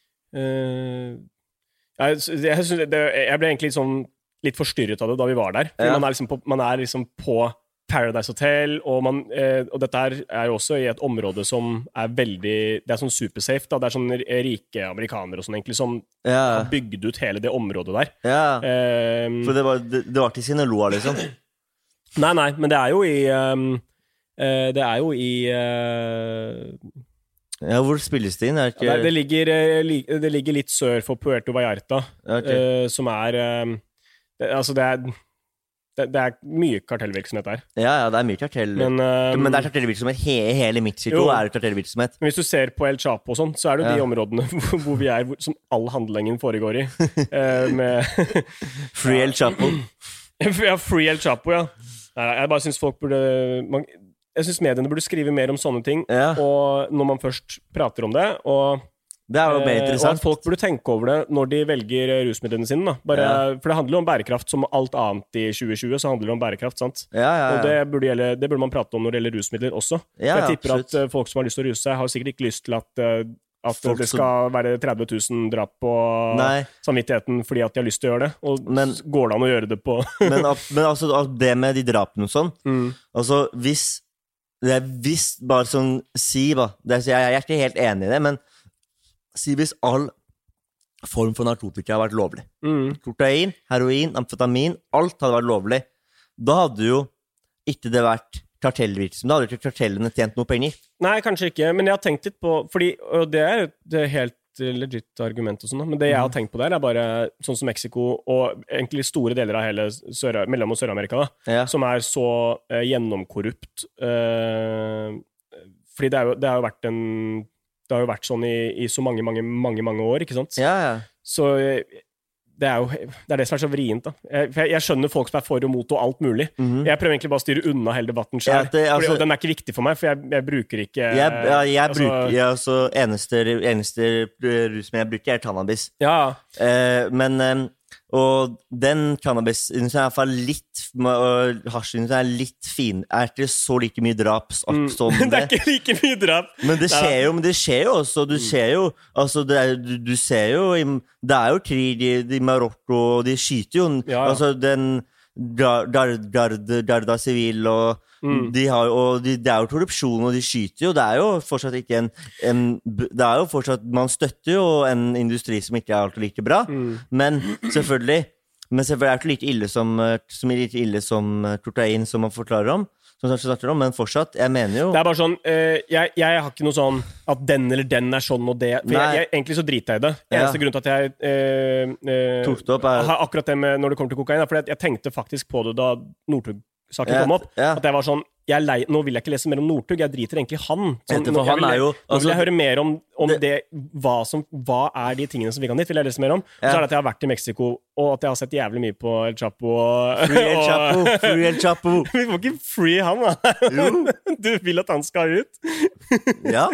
eh, jeg, sy- jeg, synes det, jeg ble egentlig sånn litt forstyrret av det da vi var der. Fordi Ja. man, er liksom på, man er liksom på Paradise Hotel, og, man, eh, og dette her er jo også i et område som er veldig Det er sånn supersafe. da, Det er sånn rike amerikanere og sånn egentlig som Ja. har bygd ut hele det området der. Ja. Ehm, For det var, det, det var til Sinaloa, liksom. Nei, nei, men det er jo i ehm, eh, Det er jo i eh, Ja, hvor spilles det inn? Er det det, ikke det, ligger, eh, li- det ligger litt sør for Puerto Vallarta, Ok. eh, som er eh, det, Altså, det er det, det er mye kartellvirksomhet der. Ja, ja, det er mye kartell. Men, um, men det er kartellvirksomhet. Hele, hele Mexico jo. er kartellvirksomhet. Men hvis du ser på El Chapo og sånn, så er det jo Ja. de områdene hvor, hvor vi er, hvor, som all handlingen foregår i. uh, med Free El Chapo. Ja, Free El Chapo, ja. Nei, jeg bare synes folk burde... Man, jeg synes mediene burde skrive mer om sånne ting, Ja. og når man først prater om det, og... Det er jo mer Eh, og interessant. at folk burde tenke over det når de velger eh, rusmidlene sine. Da. Bare, Ja. For det handler jo om bærekraft. Som alt annet i tjue tjue, så handler det om bærekraft. Sant? Ja, ja, ja. Og det burde, gjelde, det burde man prate om når det gjelder rusmidler også. Ja, For jeg ja, tipper absolutt. at eh, folk som har lyst til å ruse seg, har sikkert ikke lyst til at, eh, at Folk det som- skal være tretti tusen drap på Nei. samvittigheten fordi at de har lyst til å gjøre det. Og Men- s- går det an å gjøre det på men, al- men altså, al- det med de drapene og sånn, mm. altså, hvis det er hvis bare sånn, si ba, det er, jeg er ikke helt enig i det, men si hvis all form for narkotika har vært lovlig. Mm. Kokain, heroin, amfetamin, alt hadde vært lovlig. Da hadde jo ikke det vært kartellvirksomhet. Da hadde ikke kartellene tjent noe penger. Nei, kanskje ikke, men jeg har tenkt litt på fordi, og det er jo et helt legit argument og sånn, da, men det jeg har tenkt på der er bare sånn som Mexico og egentlig store deler av hele Sør- Mellom- og Sør-Amerika da, Ja. som er så eh, gjennomkorrupt. Eh, fordi det, er jo, det har jo vært en det har jo vært sånn i, i så mange, mange, mange, mange år, ikke sant? Ja, ja. Så eh, det er jo det er det som er så vrient, da. Jeg, for jeg, jeg skjønner folk som er for og mot og alt mulig. Jeg prøver egentlig bare å styre unna hele debatten Ja, selv. det- altså- fordi, og den er ikke viktig for meg, for jeg, jeg bruker ikke Jeg, ja, jeg altså- bruker, jeg, altså, eneste, eneste rusmiddelet jeg bruker er cannabis. Ja, Eh, men eh, Og den cannabisindustrien er i hvert fall litt og hasjindustrien er litt fin. Er ikke så like mye drap som det. det er ikke like mye drap. Men det skjer jo, men det skjer jo også. Du ser jo altså det er, du, du ser jo i- Det er jo krig i, i Marokko, og de skyter jo Ja, ja. Altså den Gar- Gar- Garde Garda Civil og Mm. de har, og de, det er jo korrupsjon, og de skyter jo. Det er jo fortsatt ikke en, en Det er jo fortsatt Man støtter jo en industri som ikke er alltid like bra, Mm. men selvfølgelig Men selvfølgelig er det ikke like ille som, eh, som, like ille som eh, kokain, som man forklarer om. Som man snakker om, men fortsatt, jeg mener jo Det er bare sånn eh, jeg, jeg har ikke noe sånn at den eller den er sånn og det. For Nei. jeg, jeg, egentlig så driter jeg i det. Ja. Eneste grunn til at jeg eh, eh, Tok det opp er- har akkurat det med når det kommer til kokain, er fordi at jeg tenkte faktisk på det da Northug-saken Ja, kom opp. ja. At jeg var sånn jeg er lei, Nå vil jeg ikke lese mer om Northug, jeg driter egentlig i han. Sånn, Etter, for nå, jeg han vil, er jo- nå vil altså, jeg høre mer om, om det, det- hva, som, hva er de tingene som vi kan dit, vil jeg lese mer om. Og så Ja. er det at jeg har vært i Mexico, og at jeg har sett jævlig mye på El Chapo. Og, Free El Chapo, og- free El Chapo. Vi må ikke free han, da. Jo. Du vil at han skal ut? Ja.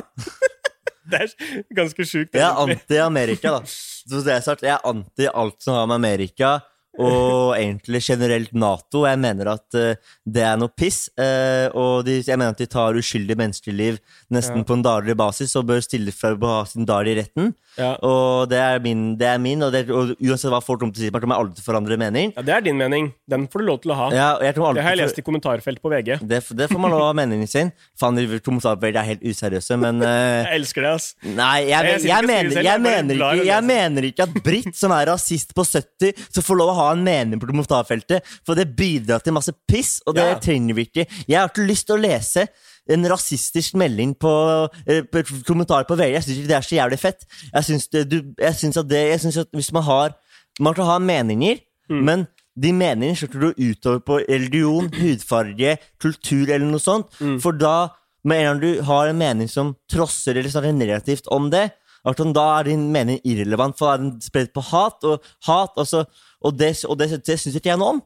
Det er ganske sjukt. Jeg er egentlig. anti-Amerika, da. Så det er sagt, jeg er anti alt som har med Amerika og egentlig generelt NATO. Jeg mener at eh, det er noe piss. eh, og de, jeg mener at de tar uskyldige menneskeliv nesten Ja. på en daglig basis og bør stille fra å ha sin dag i retten. Ja. Og det er min, det er min og, det, og uansett hva folk kommer til å si, kommer jeg aldri til å forandre mening. Ja, det er din mening. Den får du lov til å ha. Ja, og jeg kommer aldri Det har jeg til å- lest i kommentarfelt på V G. det, det får man lov å ha meningen sin. Faen, de kommentarfeltet er helt useriøse, men eh, Jeg elsker det, ass. Nei, jeg, Jeg jeg, sitter ikke og mener, skriver selv, jeg, jeg bare mener blar i ikke, det, jeg altså. mener ikke at Britt, som er rasist på sytti, så får lov å ha en mening på kommentarfeltet, for det bidrar til masse piss, og det Ja. trenger vi ikke. Jeg har ikke lyst til å lese en rasistisk melding på, eh, på kommentar på V G. Jeg synes ikke det er så jævlig fett. Jeg synes, det, du, jeg synes at det, jeg synes at hvis man har, man kan ha meninger, Mm. men de meningene slutter du utover på religion, hudfarge, kultur eller noe sånt, Mm. for da, med en gang du har en mening som trosser eller snakker negativt om det, at da er din mening irrelevant, for da er den spredt på hat, og hat, altså, og det, og det, det synes ikke jeg noe om.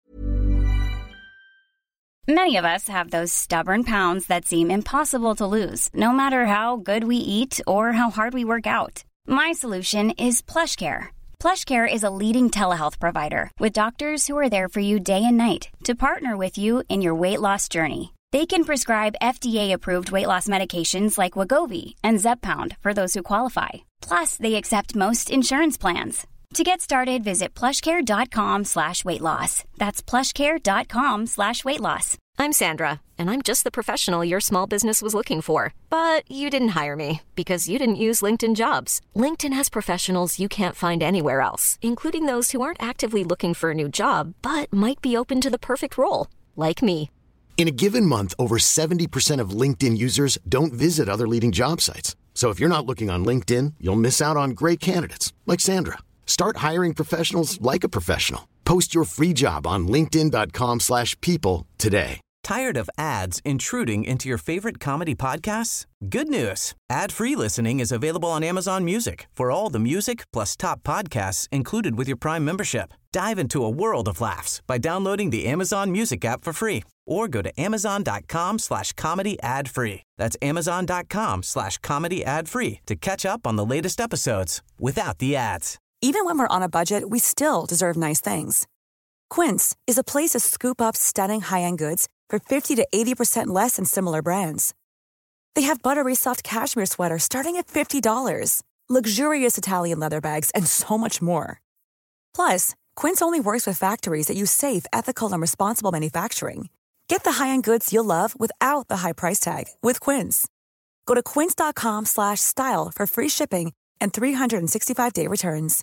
Many of us have those stubborn pounds that seem impossible to lose, no matter how good we eat or how hard we work out. My solution is PlushCare. PlushCare is a leading telehealth provider with doctors who are there for you day and night to partner with you in your weight loss journey. They can prescribe F D A-approved weight loss medications like Wegovy and Zepbound for those who qualify. Plus, they accept most insurance plans. To get started, visit plushcare.com slash weight loss. That's plushcare.com slash weight loss. I'm Sandra, and I'm just the professional your small business was looking for. But you didn't hire me because you didn't use LinkedIn Jobs. LinkedIn has professionals you can't find anywhere else, including those who aren't actively looking for a new job, but might be open to the perfect role, like me. In a given month, over seventy percent of LinkedIn users don't visit other leading job sites. So if you're not looking on LinkedIn, you'll miss out on great candidates like Sandra. Start hiring professionals like a professional. Post your free job on linkedin.com slash people today. Tired of ads intruding into your favorite comedy podcasts? Good news. Ad-free listening is available on Amazon Music for all the music plus top podcasts included with your Prime membership. Dive into a world of laughs by downloading the Amazon Music app for free or go to amazon.com slash comedy ad-free. That's amazon.com slash comedy ad-free to catch up on the latest episodes without the ads. Even when we're on a budget, we still deserve nice things. Quince is a place to scoop up stunning high-end goods for fifty to eighty percent less than similar brands. They have buttery soft cashmere sweaters starting at fifty dollars, luxurious Italian leather bags, and so much more. Plus, Quince only works with factories that use safe, ethical, and responsible manufacturing. Get the high-end goods you'll love without the high price tag with Quince. Go to quince.com slash style for free shipping and three sixty-five day returns.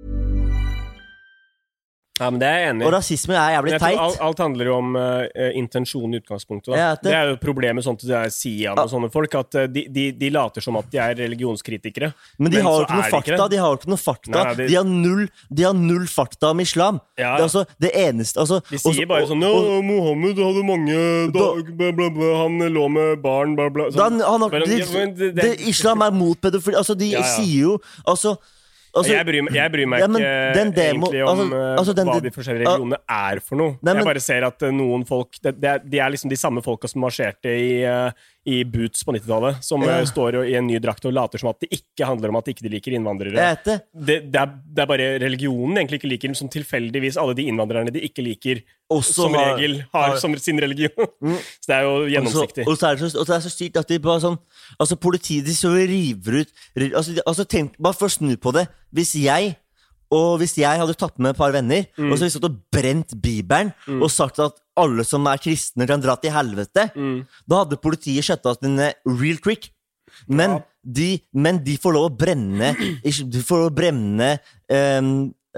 Ja, men det er jeg enig i. Og rasisme er jævlig jeg tror teit. alt, alt handler jo om uh, intensjonen i utgangspunktet. Da. Ja, det... det er jo problemet sånn til det er Sian og sånne folk, at uh, de, de, de later som at de er religionskritikere. Men de men har jo ikke noe fakta, de. de har jo ikke noe fakta. Nei, de... De, har null, de har null fakta om islam. Ja. Det er altså det eneste altså, De sier også, bare sånn, ja, Mohammed hadde mange dag, bla, bla, bla, han lå med barn, bla, bla. Sånn. Da, han har, de, det, det, islam er mot pedofili. Altså, de ja, ja. sier jo altså Altså, jeg, bryr, jeg bryr meg ja, ikke demo, egentlig om altså, altså, den, hva de forskjellige religionene er for noe. Nei, men, jeg bare ser at noen folk det, det er, de er liksom de samme folka som marsjerte i, uh, i Boots på nittitallet, som ja. uh, står i en ny drakt og later som at det ikke handler om at de ikke liker innvandrere. Det. Det, det, er, det er bare religionen egentlig ikke liker, som tilfeldigvis alle de innvandrerne de ikke liker også som har, regel har, har som sin religion. Mm. Så det er jo gjennomsiktig. Og så, og så, er, det så, og så er det så styrt at de bare sånn altså politiet de så river ut altså, altså tenk, bare for å snu på det. Hvis jeg og hvis jeg hadde tatt med et par venner mm. og så hadde vi stått og brent Bibelen mm. og sagt at alle som er kristne kan dra til helvete mm. da hadde politiet skjøttet oss denne real quick men, ja. de, men de får lov å brenne de får lov å brenne um,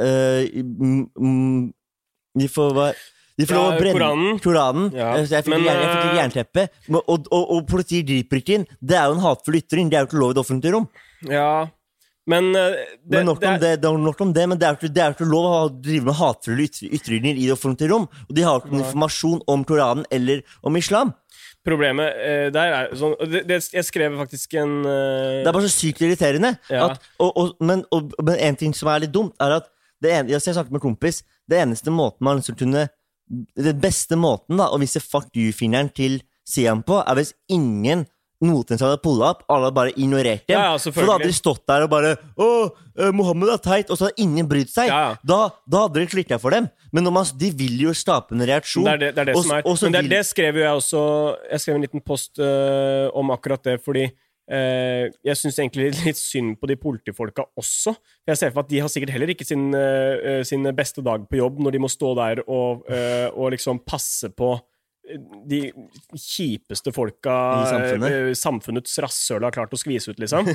uh, de får de får lov å brenne Koranen, Koranen. Ja. Jeg fikk men, ikke jernteppe og, og, og, og politiet griper ikke inn det er jo en hatfull ytring, det er jo ikke lov i det offentlige rom ja Men, uh, det, men nok, det er, om det, det er nok om det, men det er jo ikke, ikke lov å drive med hatfulle ytringer i det offentlige rom, og de har ikke noen informasjon om Koranen eller om islam. Problemet uh, der er sånn, det, det, jeg skrev faktisk en... Uh, det er bare så sykt irriterende. Ja. At, og, og, men, og, men en ting som er litt dumt, er at det en, jeg har sagt med kompis, det eneste måten man liksom kunne, den beste måten da, å vise fuck you-fingeren til Sian på, er hvis ingen noten som hadde pullet opp, alle bare ignorert dem. Ja, ja, for da hadde de stått der og bare Åh, eh, Mohammed er teit, og så hadde ingen brydd seg. Ja, ja. Da, da hadde det klikket for dem. Men når man, de vil jo skape en reaksjon. Det er det, det, er det som er. Men det, vil... det skrev jo jeg også, jeg skrev en liten post uh, om akkurat det, fordi uh, jeg synes egentlig litt synd på de politifolka også. Jeg ser for at de har sikkert heller ikke sin, uh, sin beste dag på jobb, når de må stå der og, uh, og liksom passe på de kjipeste folka i samfunnet. Samfunnets rasshøl har klart å skvise ut, liksom.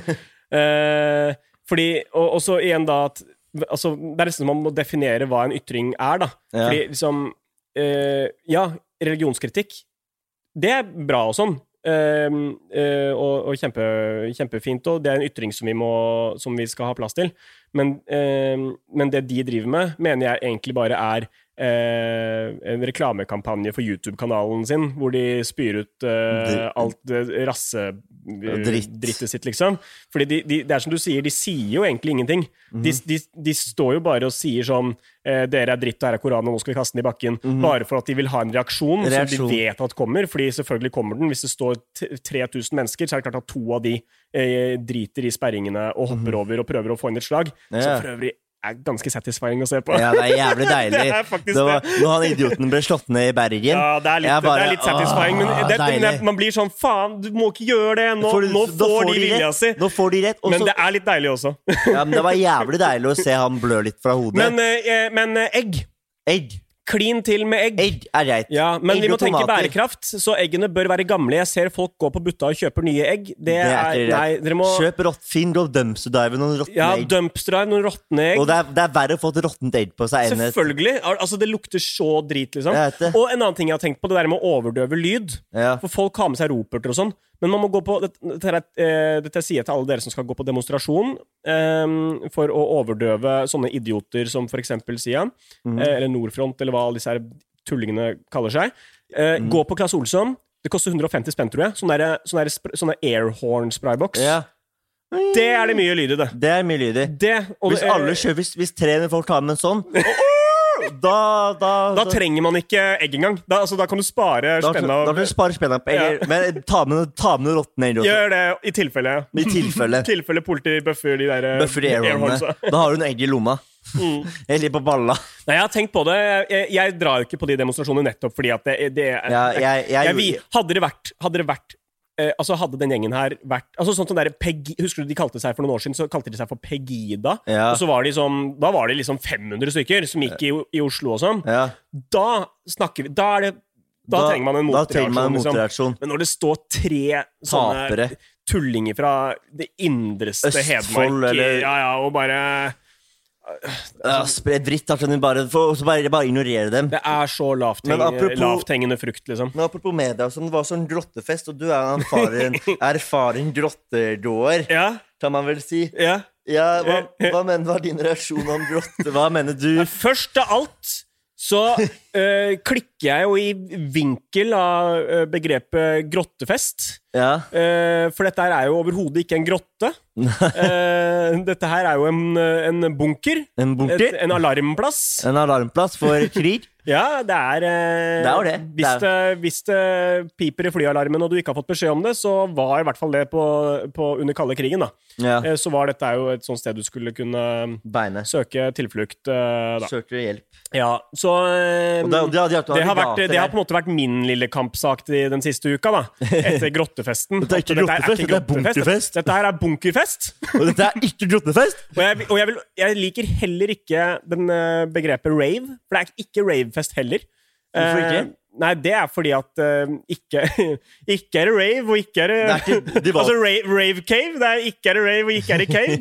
eh, fordi, og, og så igjen da at, altså, det er nesten som man må definere hva en ytring er da. Ja. Fordi liksom, eh, ja, religionskritikk, det er bra og sånn. Eh, eh, og, og kjempe, kjempefint, og det er en ytring som vi, må, som vi skal ha plass til. Men, eh, men det de driver med, mener jeg egentlig bare er Eh, en reklamekampanje for YouTube-kanalen sin, hvor de spyr ut eh, alt det rasse-drittet sitt, liksom. Fordi de, de, det er som du sier, de sier jo egentlig ingenting. Mm-hmm. De, de, de står jo bare og sier sånn eh, dere er dritt, og her er Koranen, og nå skal vi kaste den i bakken. Mm-hmm. Bare for at de vil ha en reaksjon, reaksjon som de vet at kommer, fordi selvfølgelig kommer den. Hvis det står tre tusen mennesker, så er det klart at to av de eh, driter i sperringene og hopper mm-hmm. over og prøver å få inn et slag. Ja. Så for øvrig er ganske satisfying å se på. Ja, det er jævlig deilig. Det er faktisk det. Var, når han idioten ble slått ned i Bergen. Ja, det er litt, bare, det er litt satisfying, men det, det, man blir sånn, faen, du må ikke gjøre det. Nå, får, nå får, får de vilja si. Nå får de rett. Også, men det er litt deilig også. Ja, men det var jævlig deilig å se han blø litt fra hodet. Men, eh, men eh, egg. Egg. Klin til med egg. Egg er greit. Ja, men egg vi må tenke bærekraft, så eggene bør være gamle. Jeg ser folk gå på butta og kjøper nye egg. Det, det er, er nei, dere må... Kjøp rått, finn og dumpsterdive noen råttne ja, egg. Ja, dumpsterdive noen råttne egg. Og det er, det er verre å få et råttent egg på seg enn et... Selvfølgelig. Altså, det lukter så drit, liksom. Og en annen ting jeg har tenkt på, det der med å overdøve lyd. Ja. For folk har med seg roperter og sånn. Men man må gå på, dette, dette sier jeg til alle dere som skal gå på demonstrasjon, um, for å overdøve sånne idioter som for eksempel Sian, mm. eller Nordfront, eller hva alle disse her tullingene kaller seg. Uh, mm. Gå på Claes Olsson. Det koster hundre og femti spenn, tror jeg. Sånne, der, sånne, der, sånne airhorn-spraybox. Ja. Det er det mye lyd i det. Det er mye lyd i. Det, hvis det, alle kjører, hvis, hvis tre folk tar med en sånn, da, da, da trenger man ikke egg engang. Da, altså, da kan du spare spenna. Da kan du spare spenna på egg. Ja. Men ta med, ta med rotten egg også. Gjør det i tilfelle. I tilfelle. I tilfelle politi bøffer de der bøffer de airhornene. Da har du en egg i lomma. Mm. Eller på balla. Nei, jeg har tenkt på det. Jeg, jeg drar jo ikke på de demonstrasjonene nettopp fordi at det, det ja, jeg, jeg, jeg, jeg, Hadde det vært, hadde det vært eh, altså hadde den gjengen her vært altså sånn som der Peg, husker du de kalte seg for noen år siden, så kalte de seg for Pegida, ja. Og så var de som, da var de liksom fem hundre stykker som gikk i, i Oslo og sånn, ja. Da snakker vi, da er det da, da trenger man en motreaksjon, man en motreaksjon. Liksom. Men når det står tre sånne Tapere. Tullinger fra det indreste Hedmark, eller... ja, ja, og bare ja, spred dritt, altså, bare, for, så bare, bare ignorere dem. Det er så lavthengende frukt, liksom. Men apropos media, som det var sånn grottefest, og du er en erfaren, erfaren grottedåer, ja. Kan man vel si. Ja. Ja, hva, hva mener hva er din reaksjon om grotte? Hva mener du? Først av alt så uh, klikker jeg jo i vinkel av uh, begrepet grottefest. Ja. Uh, for dette her er jo overhodet ikke en grotte. uh, dette her er jo en, en bunker. En bunker? Et, en alarmplass. En alarmplass for krig? Ja, det er, uh, det er det. Hvis, det er. Det, hvis det piper i flyalarmen og du ikke har fått beskjed om det, så var i hvert fall det på, på under kalde krigen da. Ja. Uh, så var dette jo et sånt sted du skulle kunne Beine. Søke tilflukt uh, da. Søke hjelp. Ja, så uh, det, det, det, det, har vært, det har på en måte vært min lille kampsak den siste uka da. Etter grottefesten. Dette er ikke grottefest, dette er bunkerfest. Dette her er bunkerfest. Og dette er ikke grottefest. Og, jeg, og jeg, vil, jeg liker heller ikke den uh, begrepet rave, for det er ikke ravefest heller. Hvorfor ikke? Uh, Nei, det er fordi at uh, ikke, ikke er det rave, og ikke er det... det er ikke, de var... Altså, rave, rave cave, det er ikke er det rave, og ikke er det cave.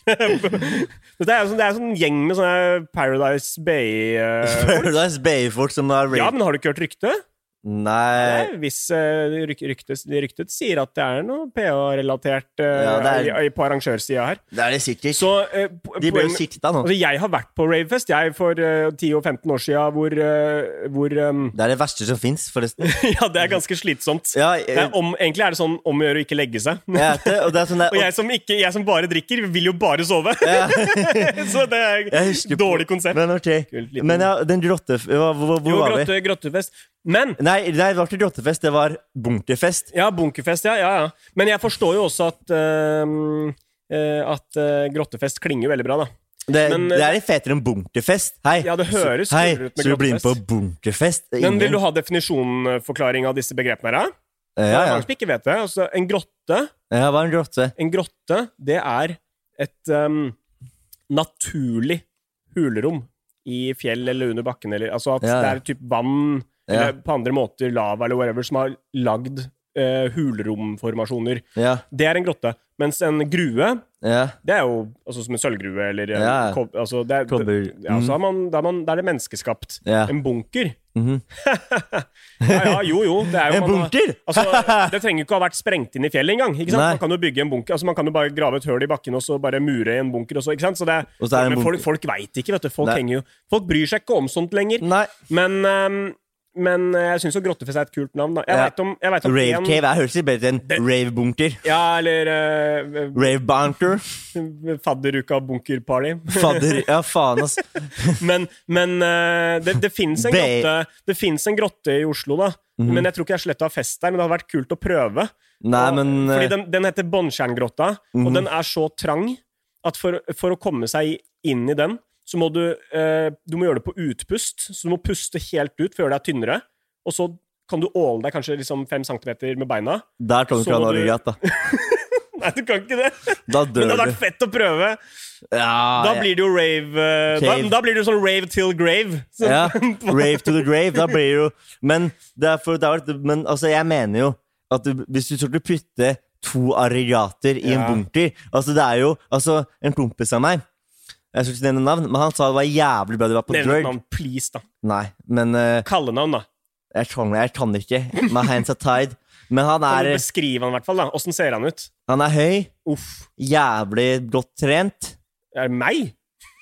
Det, det er jo sånn, det er sånn gjeng med sånne Paradise Bay... Uh, Paradise Bay-folk som har rave. Ja, men har du ikke hørt rykte? Nei. Nei hvis uh, ryktet, ryktet sier at det er noe P H-relatert uh, ja, er... i, på arrangørsida her. Det er det sikkert. Så, uh, de ble jo sikta nå. Altså, jeg har vært på ravefest, jeg for uh, ti og femten år siden, hvor... Uh, hvor um... Det er det verste som finnes, forresten. Ja, det er ganske slitsomt. Ja, jeg... det er om, egentlig er det sånn om å gjøre å ikke legge seg. Ja, det, og, det er sånn der, og... og jeg, som ikke, jeg som bare drikker, vil jo bare sove. Ja. Så det er dårlig konsept. Men ok, Kult, men ja, den grotte... Hvor, hvor, hvor jo, var grotte, vi? Grottefest. Men Nei, det var ikke grottefest, det var bunkerfest. Ja, bunkerfest, ja, ja, ja. Men jeg forstår jo også at uh, At uh, grottefest klinger jo veldig bra, da. Det, Men, det er litt fetere enn bunkerfest. Hei, ja, det høres så, hei, ut med så du blir med på bunkerfest. Men vil du ha definisjonforklaring av disse begrepene her? Ja, ja. Mange som ikke vet det. Altså, en grotte Ja, hva er en grotte? En grotte, det er et um, naturlig hulrom i fjell eller under bakken, eller, altså at ja. Det er typ vann Ja. Eller på andre måter lava eller whatever som har lagd uh, hulromformasjoner. Ja. Det er en grotte. Mens en grue, ja. Det er jo altså, som en sølvgrue eller en, ja. kob, altså, det er, det, ja, så er man, da, er man, da er det menneskeskapt. Ja. En bunker. Mm-hmm. ja, ja, jo, jo. Det er jo, en bunker? Har, altså, det trenger ikke å ha vært sprengt inn i fjellet engang. Ikke sant? Man kan jo bygge en bunker. Altså, man kan jo bare grave et høl i bakken og så bare mure en bunker. Og så, ikke sant? Så det, og så er men folk, folk vet ikke, vet du. Folk, henger jo, folk bryr seg ikke om sånt lenger. Nei. Men... Um, Men jeg synes jo grottefest er et kult navn da. Jeg ja. vet om, jeg vet om Rave en... Cave, jeg høres litt bedre enn Rave-bunker. Ja, eller uh, Rave-bunker. Fadderuka bunker-party. Fadder, ja faen ass. men men uh, det, det finnes en grotte Det finnes en grotte i Oslo da. Mm-hmm. Men jeg tror ikke jeg slett har fest der. Men det hadde vært kult å prøve. Nei, og, men uh... Fordi den, den heter Bånnstjerngrotta. Mm-hmm. Og den er så trang at for, for å komme seg inn i den så må du, eh, du må gjøre det på utpust, så du må puste helt ut før det er tynnere, og så kan du åle deg kanskje liksom fem centimeter med beina. Der kan du ikke ha noe rett da. Nei, du kan ikke det. Da dør du. Men det hadde vært fett å prøve. Ja, da blir det jo rave, uh, da, da blir det jo sånn rave till grave. Så. Ja, rave to the grave, da blir det jo, men, det er for, det er, men altså, jeg mener jo, at du, hvis du skulle putte to aggregater i ja. En bunker, altså det er jo, altså en kompis av meg, jeg skulle ikke nevne navn, men han sa det var jævlig bra det var på Drug. Nevne navn, please da. Nei, men... Uh, Kallenavn da. Jeg kan, jeg kan ikke. My hands are tied. Men han Kan er, du beskrive han i hvert fall da? Hvordan ser han ut? han er høy, Uff. jævlig godt trent. Er det meg?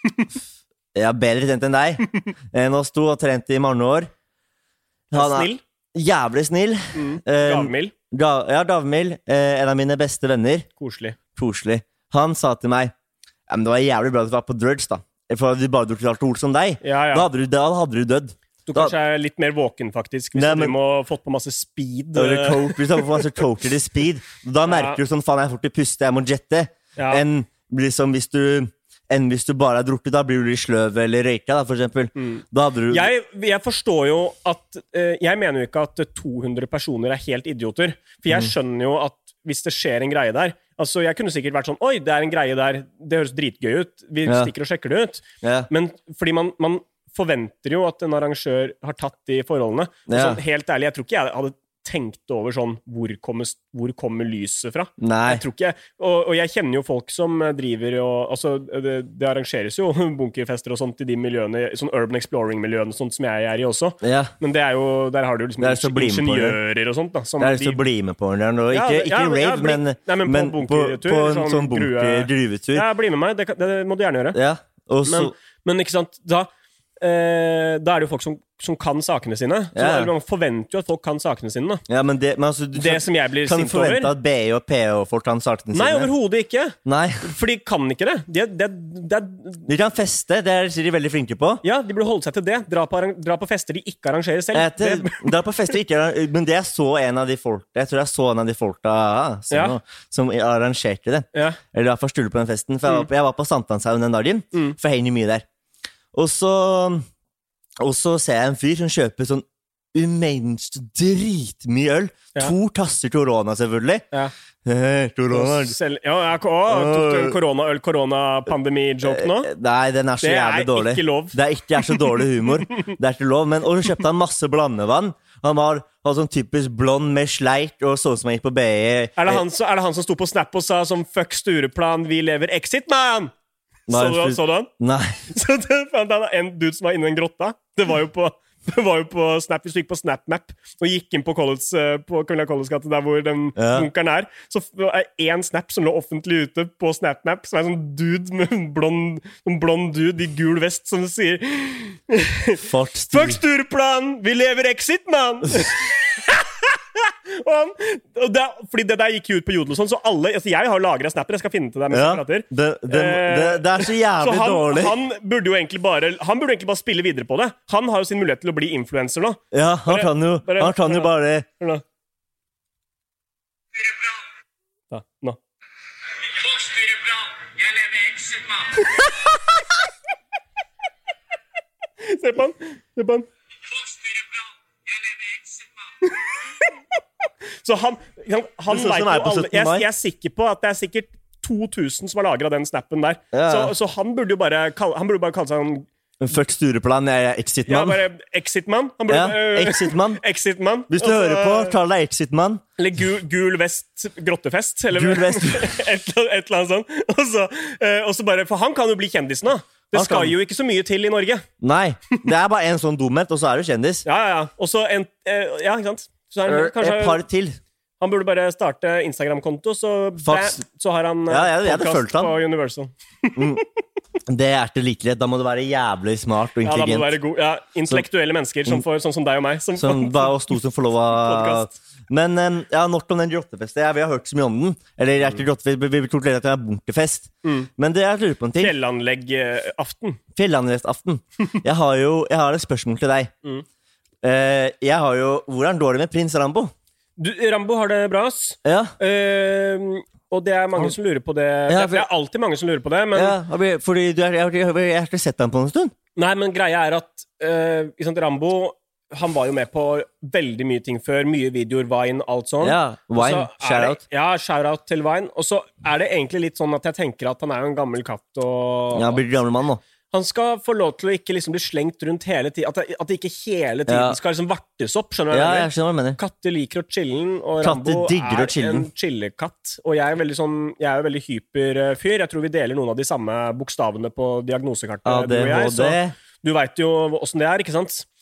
Jeg er bedre trent enn deg. Eh, Nå sto og trent i mange år. Han er Snill? jævlig snill. Mm. Eh, Gavmild? Ga, ja, Gavmild. Eh, en av mine beste venner. Koselig. Koselig. Han sa til meg, ja, men det var jævlig bra at du var på drugs da. For hadde du bare drukket alt ord som deg, Ja, ja. da hadde du, da hadde du dødd. Du Da- kanskje er litt mer våken faktisk, hvis Nei, du men- må ha fått på masse speed. Eller eh, coke, hvis du får masse coke eller speed. Da merker du sånn, faen, jeg får til puste, jeg må jette. Ja. Enn liksom, hvis du, enn hvis du bare har drukket, da blir du litt sløv eller røyka, da, for eksempel. Da hadde du... Jeg, jeg forstår jo at eh, Jeg mener jo ikke at to hundre personer er helt idioter. For jeg skjønner jo at hvis det skjer en greie der Altså, jeg kunne sikkert vært sånn Oi, det er en greie der, det høres dritgøy ut. Vi Ja. stikker og sjekker det ut. Ja. Men fordi man, man forventer jo at en arrangør har tatt de forholdene. Og Ja. sånn, helt ærlig, jeg tror ikke jeg hadde tenkt over sånn Hvor kommer, hvor kommer lyset fra? Nei. Jeg tror ikke og, og jeg kjenner jo folk som driver og Altså, det, det arrangeres jo bunkerfester og sånt i de miljøene, sånn urban exploring-miljøene, sånt som jeg er i også. Ja. Men det er jo, der har du liksom Det er så bli med på det. ingeniører og sånt, da. Som Det er lyst de- til å bli med på den. Og Ja, ikke, det- ikke ja, men- ja, rave, bli- men, Nei, men på men på, bunkertur, på en sånn sånn bunker, grue- druvetur. Ja, bli med meg. Det, kan- det må du gjerne gjøre. Ja. Og så, Men, men ikke sant, da eh, Da er det jo folk som, som kan sakene sine. Så Ja. man forventer jo at folk kan sakene sine. Da. ja, men det, men altså, du Det som jeg blir kan sint forvente over at B I og P O folk kan sakene sine. Nei, overhodet ikke. Nei. For de kan ikke det. De, er- de, er- de, er- De kan feste, det er de veldig flinke på. ja, de burde holde seg til det. Dra på, arrang- dra på fester de ikke arrangerer selv. Etter, Det, det er på fester ikke, men det jeg så en av de folk Jeg tror jeg så en av de folka som, Ja. som arrangerte det. ja. Eller i hvert fall sturde på den festen. For jeg var på, jeg var på Sankthanshaugen den dagen, Mm. for jeg henger mye der. Og så, og så ser jeg en fyr som kjøper sånn umenneskt dritmye øl. Ja. To tasser Corona, selvfølgelig. Ja. Eh, Corona. Selv, ja, jeg, å, tok du en koronaøl, koronapandemi-joke nå? Eh, Nei, den er så Det er jævlig dårlig. ikke lov. Det er ikke er så dårlig humor. Det er ikke lov, men Og så kjøpte han masse blandevann. Han var, var sånn typisk blond med sleit og så ut som han gikk på B I. Er det, han, som- er det han som sto på Snap og sa som fuck Stureplan, vi lever exit, man? Så Nei, du, han- så du han? Nei. Så det, det er en dude som var inne i den grotta. Det var jo på, det var jo på Snap, hvis du gikk på SnapMap og gikk inn på College, eh, på Camilla Colletts gate, der hvor den Ja. bunkeren er, så f- det er én snap som lå offentlig ute på SnapMap, som er en sånn dude med en blond, en blond dude i gul vest som sier Fart fuck Stureplan, vi lever exit, man! og han, og det, fordi det der gikk jo ut på Jodel og sånn, så alle, altså jeg har lagret snapper, jeg skal finne til deg mens Ja, jeg prater. det, det, det, det er så Så jævlig han, dårlig. han burde jo egentlig bare Han burde egentlig bare spille videre på det. Han har jo sin mulighet til å bli influencer nå. Ja, han Bare- kan jo, bare- han kan jo bare Hør nå. Da, nå. Se på han. Se på han. Så han, han, han Det er sånn som liker er jo på alle syttende jeg, mai. jeg er sikker på at det er sikkert to tusen som har lagret den snappen der. Ja. Så, så han burde jo bare kalle, Han burde jo bare kalle seg en Fuck Stureplan, jeg er Ja, Exit-mann. bare Exit-mann. Han burde, Ja, øh, Exit-mann. Exit-mann. Hvis du Og så- hører på, kall deg Exit-mann. Eller gul, gul vest grottefest. Eller Gul vest. et, eller- et eller annet sånt. Og så, eh, og så bare, for han kan jo bli kjendis nå. Det Han skal kan. jo ikke så mye til i Norge. Nei, det er bare en sånn dumhet, og så er du kjendis. Ja, ja, ja. Og så en eh, Ja, ikke sant? Så er han, Et kanskje, par til. han burde bare starte Instagram-konto, så, Fax. bæ- så har han eh, Ja, jeg- jeg hadde podcast fulgt han. på Universal. Det er ikke likelig. Da må du være jævlig smart og Ja, da må du intelligent. være god. Ja, intellektuelle mennesker, som får, sånn som deg og meg. Som, Som bare oss to som får lov av Podcast. Men um, ja, nok om den grottefesten. Ja, vi har hørt så mye om den. Eller det er ikke grottefest, vi, vi tok litt at det er bunkefest. Men det jeg lurer på en ting. Fjellanlegg-aften. Fjellanleggsaften. Jeg har jo jeg har et spørsmål til deg. Mm. Eh, jeg har jo Hvordan går det med prins Rambo? Du, Rambo har det bra, ass. Ja, Eh, og det er mange som lurer på det. Ja, Det er alltid mange som lurer på det, men ja har vi- fordi du, er- jeg, jeg, jeg, jeg har ikke sett ham på en stund. Nei, men greia er at uh, Rambo han var jo med på veldig mye ting før. Mye videoer, Vine, alt sånn. Ja, Vine, Og så er shout-out. det- Ja, shout-out til Vine. Og så er det egentlig litt sånn at jeg tenker at han er jo en gammel katt, og Ja, blir gammel mann nå. han skal få lov til å ikke liksom bli slengt rundt hele tiden. At, det- at det ikke hele tiden Ja. skal liksom vartes opp. Skjønner du hva Ja, jeg jeg mener? skjønner hva du mener. Katter liker å chillen, og Katter Rambo digger å er chillen. en chillekatt. Og jeg er veldig sånn Jeg er jo veldig hyperfyr. Jeg tror vi deler noen av de samme bokstavene på diagnosekartet. A D du og jeg, H D. så du vet jo åssen det er, ikke sant?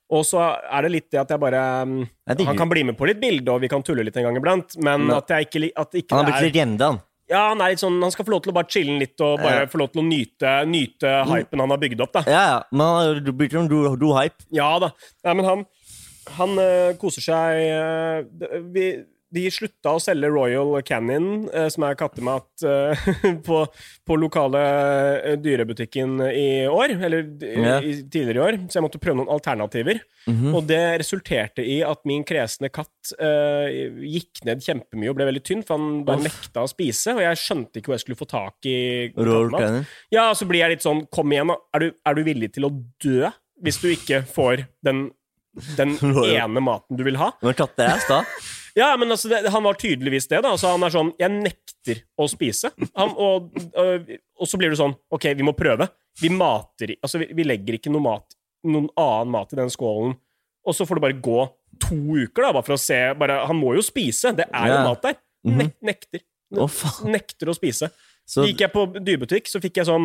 Og så er det litt det at jeg bare jeg Han kan bli med på litt bilder, og vi kan tulle litt en gang iblant, men no. at jeg ikke, at ikke Han har blitt legende, han. Ja, han er litt sånn Han skal få lov til å bare chille litt og bare ja. få lov til å nyte, nyte hypen han har bygd opp, da. Ja, ja. Men du blir sånn do-hype. Ja da. Ja, men han Han uh, koser seg uh, vi De slutta å selge Royal Canin, eh, som er kattemat, eh, på, på lokale eh, dyrebutikken i år, eller ja. i, tidligere i år, så jeg måtte prøve noen alternativer. Mm-hmm. Og det resulterte i at min kresne katt eh, gikk ned kjempemye og ble veldig tynn, for han bare nekta å spise, og jeg skjønte ikke hvor jeg skulle få tak i Royal Canin. Ja, så blir jeg litt sånn, kom igjen da, er du, er du villig til å dø hvis du ikke får den, den ene maten du vil ha? Men katter er sta. Ja, men altså, det, han var tydeligvis det da. Altså, han er sånn, jeg nekter å spise. Han, og, og, og så blir det sånn, ok, vi må prøve. Vi mater, altså vi, vi legger ikke noe mat, noen annen mat i den skålen. Og så får det bare gå to uker da, bare for å se, bare, han må jo spise. Det er jo ja. mat der. Ne- nekter. Oh, nekter å spise. Så gikk jeg på dyrebutikk, så fikk jeg sånn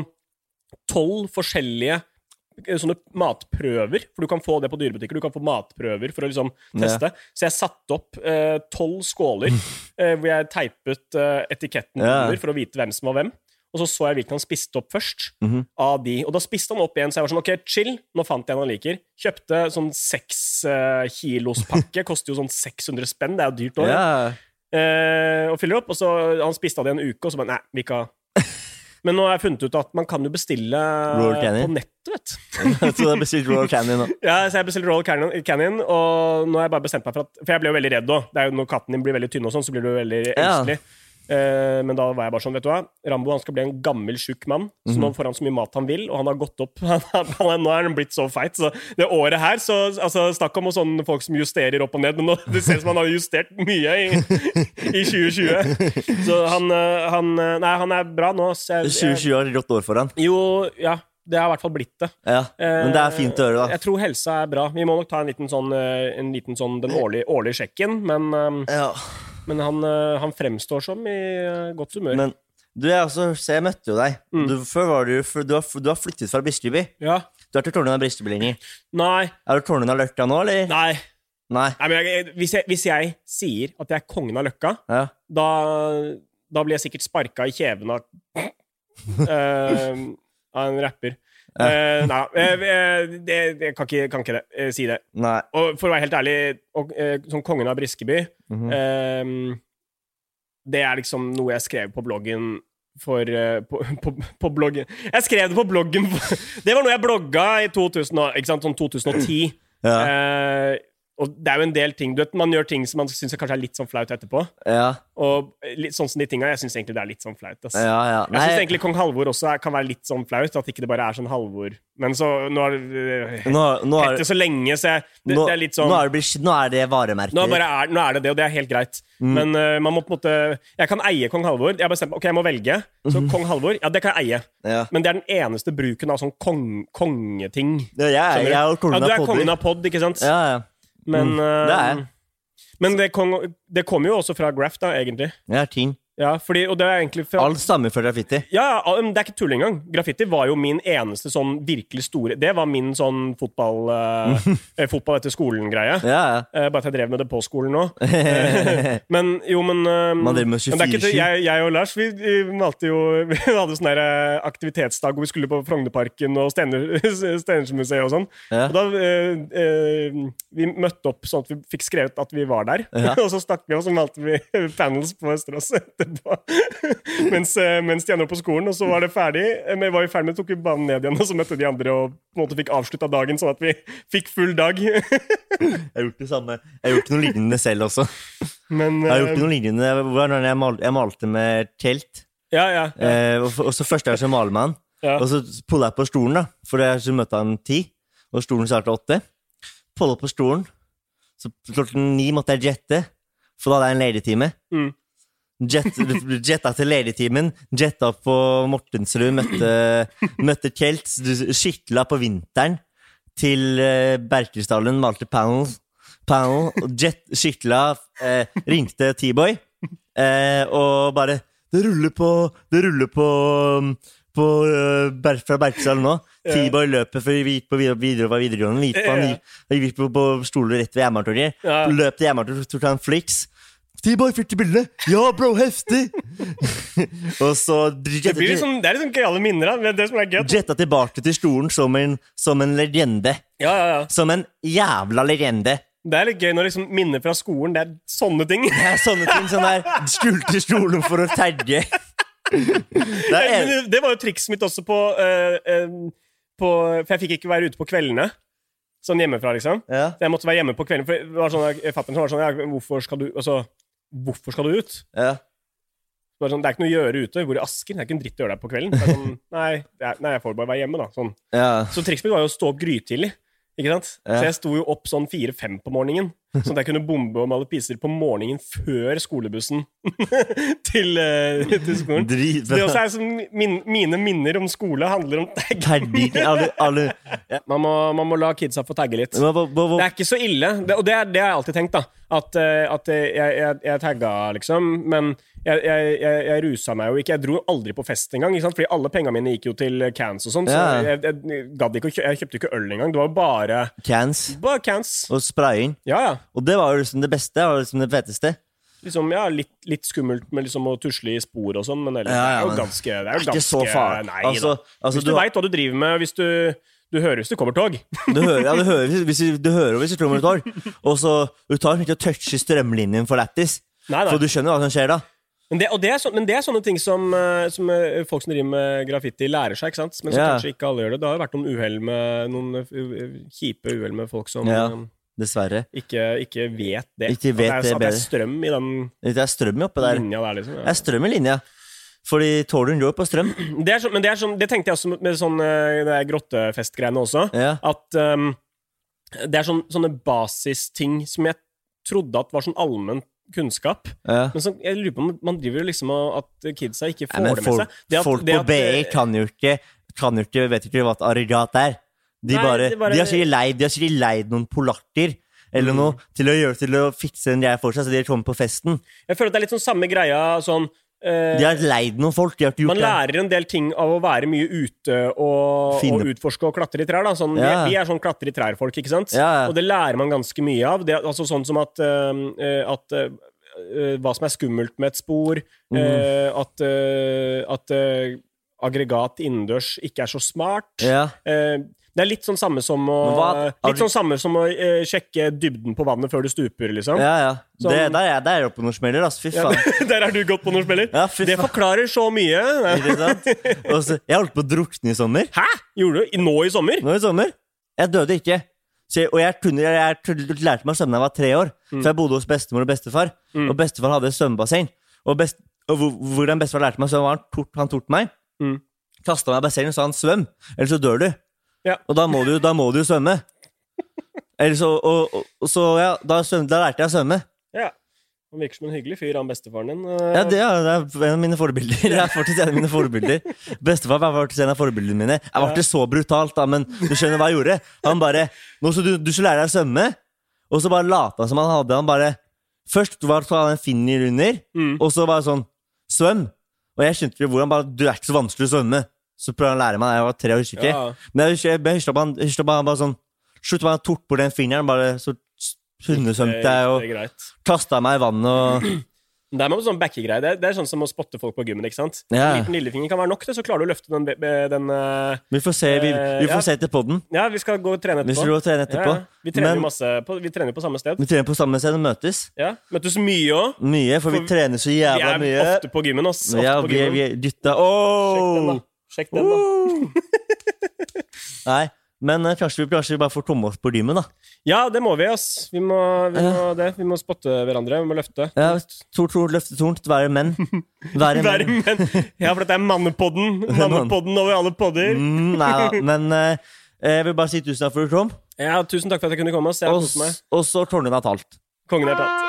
tolv forskjellige sånne matprøver, for du kan få det på dyrebutikker, du kan få matprøver for å liksom teste, ja. Så jeg satte opp eh, tolv skåler, eh, hvor jeg teipet eh, etiketten ja. under for å vite hvem som var hvem, og så så jeg hvilken han spiste opp først mm-hmm. av de, og da spiste han opp igjen, så jeg var sånn, ok, chill, nå fant jeg en han liker, kjøpte sånn seks uh, kilos pakke, koster jo sånn seks hundre spenn, det er jo dyrt også, ja. eh, og fyller opp, og så han spiste av det en uke, og så bare, nei, vi ikke ha Men nå har jeg funnet ut at man kan jo bestille på nettet, vet du. Så du har bestilt Royal Canin nå? Ja, så jeg bestilte Royal Canin, Canin, og nå har jeg bare bestemt meg for at... For jeg ble jo veldig redd også. Det er jo når katten din blir veldig tynn og sånn, så blir du veldig engstelig. Ja. Eh, men da var jeg bare sånn, vet du hva? Rambo, han skal bli en gammel, syk mann, så mm-hmm. nå får han så mye mat han vil, og han har gått opp. Han, han, nå er han blitt så feit, så det året her, så altså, snakk om sånne folk som justerer opp og ned, men nå, det ser som han har justert mye i, i tjue tjue. Så han, han, nei, han er bra nå. Så jeg, tjue tjue har gått år for han. Jo, ja. Det har i hvert fall blitt det. Ja, men det er fint å høre, da. Jeg tror helsa er bra. Vi må nok ta en liten sånn, en liten sånn den årlige, årlige sjekken, men, ja. men han, han fremstår som i godt humør. Men du, jeg, også, så jeg møtte jo deg. Mm. Du, før var du, for, du, har, du har flyttet fra Bristeby. Ja. Du har ikke tårnet av Bristeby lenger. Nei. Er du tårnet av Løkka nå, eller? Nei. Nei. Nei men jeg, hvis, jeg, hvis jeg sier at jeg er kongen av Løkka, ja. da, da blir jeg sikkert sparket i kjeven av, uh, av en rapper. Ja. Uh, nei, uh, det, det kan ikke, kan ikke det, uh, si det. Nei. Og for å være helt ærlig, og, uh, som kongen av Briskeby, mm-hmm. uh, det er liksom noe jeg skrev på bloggen for, uh, på, på, på bloggen. Jeg skrev det på bloggen, det var noe jeg blogga i to tusen, ikke sant, sånn to tusen og ti. Ja. Uh, og det er jo en del ting, du vet, man gjør ting som man synes kanskje er litt sånn flaut etterpå. Ja. Og litt sånn som de tingene, jeg synes egentlig det er litt sånn flaut. Altså. Ja, ja. Jeg synes egentlig Kong Halvor også er, kan være litt sånn flaut, at ikke det bare er sånn Halvor. Men så, nå er det nå, nå er, etter så lenge, så jeg, det, nå, det er litt sånn... Nå er det, nå er det varemerker. Nå, bare er, nå er det det, og det er helt greit. Mm. Men uh, man må på en måte... Jeg kan eie Kong Halvor. Jeg har bestemt, ok, jeg må velge. Så mm-hmm. Kong Halvor, ja, det kan jeg eie. Ja. Men det er den eneste bruken av sånn kong, kongeting. Ja, jeg, jeg er kongen ja, du er av kongen av podd, ikke sant? Ja, ja. Men, mm, det er. men det, kom, det kom jo også fra Graph da, egentlig. Ja, ting. Ja, fordi, og det er egentlig fra... Alt stammer fra graffiti. Ja, det er ikke tull engang. Graffiti var jo min eneste sånn virkelig store... Det var min sånn fotball... Uh, fotball etter skolen-greie. Ja, ja. Uh, bare at jeg drev med det på skolen nå. Men jo, men... Uh, Man drev med tjuefire sju. Jeg, jeg og Lars, vi, vi malte jo... Vi hadde sånn her aktivitetsdag hvor vi skulle på Frognerparken og Stenersmuseet og sånn. Ja. Og da... Uh, uh, vi møtte opp sånn at vi fikk skrevet at vi var der. Ja. Og så stakk vi oss og malte vi panels på Østerås. mens, mens de andre på skolen, og så var det ferdig. Vi var jo ferdig med, tok vi banen ned igjen, og så møtte de andre og på en måte fikk avsluttet dagen, sånn at vi fikk full dag. Jeg har gjort det samme. Jeg har gjort noe lignende selv også. Men, jeg har gjort noe lignende når jeg, mal, jeg malte med telt. Ja, ja, ja. Eh, og, og så første jeg som malermann, ja. Og så pullet jeg på stolen da, for jeg så møtte han ti, og stolen startet åtte. Pullet på stolen, så klokken ni måtte jeg jette, for da hadde jeg en legetime. Mm. Jet, jetta til ledertimen, jetta på Mortensrud, møtte, møtte Kjelt, skitla på vinteren til uh, Berkelsdalen, malte panel, panel jet, skitla, uh, ringte T-Boy, uh, og bare, det ruller på, det ruller på, på uh, Ber- fra Berkelsdalen nå, T-bar løpet før vi gikk på videre, videre, var videregående. Vi gikk på, Ja. vi gikk på, på stoler rett ved Jernbanetorget. Ja. Løp til Jernbanetorget, tok han Flix. T-bar fyrt i bildet! Ja, bro, heftig! Og så Det, blir liksom, det er liksom gøyale minner, da. Det er det som er gøy. jetta tilbake til stolen som en, som en legende. Ja, ja, ja. Som en jævla legende. Det er litt gøy når liksom minner fra skolen, det er sånne ting. Det er sånne ting som er skulte stolen for å terge. Det er en... Men det var jo trikset mitt også på, eh, eh, på For jeg fikk ikke være ute på kveldene. Sånn hjemmefra, liksom. Ja. Så jeg måtte være hjemme på kvelden. For det var sånn, fatteren var sånn, ja, hvorfor skal du altså, hvorfor skal du ut? Ja. Det er, sånn, det er ikke noe å gjøre ute. Vi bor i Asker. Det er ikke en dritt å gjøre der på kvelden. Det er sånn, nei, det er, nei, jeg får bare være hjemme, da. Sånn. Ja. Så trikset mitt var jo å stå opp grytidlig. Ikke sant? Ja. Så jeg sto jo opp sånn fire-fem på morgenen, sånn at jeg kunne bombe og male piser på morgenen før skolebussen til, uh, til skolen. Drit. Så det også er som min, mine minner om skole handler om tagging. Terging. Alle, alle. Ja. Man, må, man må la kidsa få tagge litt. Hva, hva, hva, Det er ikke så ille, det, og det, er, det har jeg alltid tenkt, da. At, uh, at jeg, jeg, jeg tagga, liksom, men jeg, jeg, jeg, jeg rusa meg jo ikke. Jeg dro aldri på fest engang, ikke sant? Fordi alle pengene mine gikk jo til cans og sånn. Så Ja. jeg, jeg, gadd ikke, å kjø- jeg kjøpte ikke øl engang. Det var bare, Cans bare cans. og spraying. Ja, ja. Og det var jo liksom det beste. Det var liksom det feteste. Liksom, ja, litt, litt skummelt med liksom å tusle i spor og sånn, men ellers, Ja, ja, det er jo men ganske Det er jo ikke ganske så farlig. Nei Altså- da. altså, hvis du, du- vet hva du driver med, hvis du Du hører hvis det kommer tog. Du hører, ja, du hører, hvis, hvis, du hører hvis du tror om et år. Og så du tar ikke å touche strømlinjen for lættis. Nei, nei. For du skjønner hva som skjer da. Men det, og det er så, men det er sånne ting som, eh, som eh, folk som driver med graffiti lærer seg, ikke sant? Men så Ja. kanskje ikke alle gjør det. Det har jo vært noen uhell med Noen eh, uh, kjipe uhell med folk som Ja. eh, Dessverre. ikke, ikke vet det. Ikke vet at det det, er, at det bedre. er strøm i den Det er strøm oppe der. linja der, liksom. Det Ja. er strøm i linja. Fordi tårnen går på strøm. Det, er så, men det, er sånn, det tenkte jeg også med sånn eh, det er grottefestgreiene også. Ja. At um, det er sånn, sånne basisting som jeg trodde at var sånn allmenn kunnskap. Ja. Men så, jeg lurer på om man driver jo liksom og at kidsa ikke får Nei, men det med folk, seg. Det at, folk det på at, B I kan jo ikke, kan jo ikke vet ikke hva et aggregat er. De, Nei, bare, det bare- de har sikkert leid, de har sikkert leid noen polakker eller Mm. noe til å gjøre til å fikse en greie for seg, så de kommer på festen. Jeg føler at det er litt sånn samme greia sånn eh, De har leid noen folk. De har ikke Man gjort det. lærer en del ting av å være mye ute og, Finne- og utforske og klatre i trær. Da. Sånn, Ja. vi, vi er sånn klatre i trær-folk, ikke sant? Ja, ja. Og det lærer man ganske mye av. Det, er altså sånn som at, eh, at eh, hva som er skummelt med et spor, Mm. eh, at, eh, at eh, aggregat innendørs ikke er så smart. Ja. Eh, det er litt sånn samme som å, Men hva- litt sånn samme som å eh, sjekke dybden på vannet før du stuper, liksom. Ja, ja. Sånn- Det, der, er, der er jeg oppe noen smeller, altså. Fy Ja, faen. der er du godt på når du spiller. Ja, fy det faen. forklarer så mye. Ikke sant? Og så, jeg holdt på å drukne i sommer. Hæ? Gjorde du? I- Nå i sommer? Nå i sommer. Jeg døde ikke. Så jeg, og jeg, kunne, jeg, jeg lærte meg å svømme da jeg var tre år. For jeg bodde hos bestemor og bestefar. Og bestefar hadde svømmebasseng. Og, best, og hvor- hvordan bestefar lærte meg å svømme, var han tort, han tort meg. Mm. Kastet meg i bassenget og sa han svøm, ellers så dør du. Ja. Og da må du, da må du svømme. Ellers så, og, og, og så ja, da, svøm, da lærte jeg å svømme. Ja. Han virker som en hyggelig fyr, han bestefaren din. Ja, det, ja, det er en av mine forbilder. Det er fortsatt en av mine forbilder. Bestefar var fortsatt en av forbildene mine. Jeg var ikke så brutalt, da, men du skjønner hva jeg gjorde. Han bare Nå skal du, du skal lære deg å svømme. Og så bare lata han som han hadde Han bare Først var det en finger under, Mm. og så bare sånn Svøm. Og jeg skjønte ikke hvordan bare Du er ikke så vanskelig å svømme. Så prøvde han å lære meg da jeg var tre år, husker ikke. Ja. Men jeg husker, jeg husker bare, jeg husker bare, bare sånn Slutt bare tort på den fingeren, bare så hundesvømte jeg Det er og greit. kasta meg i vannet og Det er med sånn backegreie. Det, er- det er sånn som å spotte folk på gymmen, ikke sant? Ja. En liten lillefinger kan være nok, det, så klarer du å løfte den, be- be- den eh, Vi får se, vi, vi får Ja. se etter podden. Ja, vi skal gå og trene Vi etterpå. skal gå og trene etterpå. Ja, ja. Vi trener Men- jo masse på, Vi trener på samme sted. Vi trener på samme sted og møtes. Ja. Møttes mye òg. Mye, for vi For trener så Vi jævla er mye. ofte på gymmen, ass. Ofte Ja, på vi er, gymmen. vi er gutta. Sjekk den, Åh! da. Sjekk den, da. Nei, men eh, kanskje vi, kanskje vi bare får tomme oss på gymmen, da. Ja, det må vi, ass. Vi må, vi må det. Vi må spotte hverandre. Vi må løfte. Ja, Tort, tort, løfte tornt, være menn. Være Være menn. menn. Ja, for dette er mannepodden. Mannepodden over alle podder. Mm, nei da, men eh, jeg vil bare si tusen takk for at du kom. Ja, tusen takk for at jeg kunne komme. ass. Jeg har Og, kost meg. og så tårnen har talt. Kongen er tatt.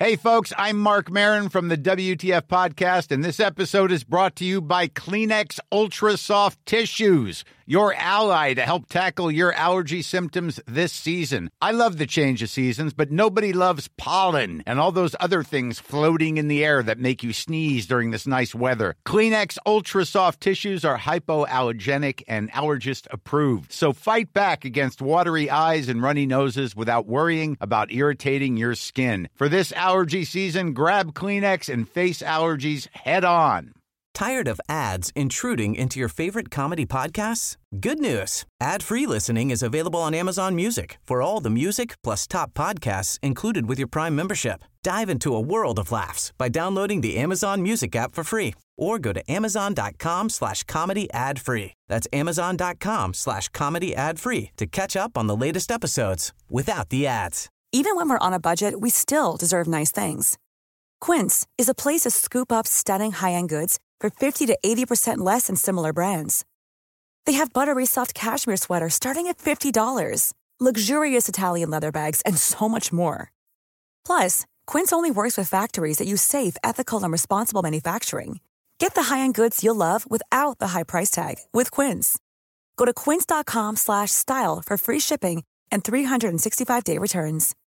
Hey, folks, I'm Mark Maron from the W T F Podcast, and this episode is brought to you by Kleenex Ultra Soft Tissues, your ally to help tackle your allergy symptoms this season. I love the change of seasons, but nobody loves pollen and all those other things floating in the air that make you sneeze during this nice weather. Kleenex Ultra Soft Tissues are hypoallergenic and allergist approved, so fight back against watery eyes and runny noses without worrying about irritating your skin. For this allergy season, grab Kleenex and face allergies head on. Tired of ads intruding into your favorite comedy podcasts? Good news. Ad-free listening is available on Amazon Music for all the music plus top podcasts included with your Prime membership. Dive into a world of laughs by downloading the Amazon Music app for free or go to amazon.com slash comedy ad free. That's amazon.com slash comedy ad free to catch up on the latest episodes without the ads. Even when we're on a budget, we still deserve nice things. Quince is a place to scoop up stunning high-end goods for fifty to eighty percent less than similar brands. They have buttery soft cashmere sweaters starting at fifty dollars, luxurious Italian leather bags, and so much more. Plus, Quince only works with factories that use safe, ethical, and responsible manufacturing. Get the high-end goods you'll love without the high price tag with Quince. Go to quince.com slash style for free shipping and three sixty-five day returns.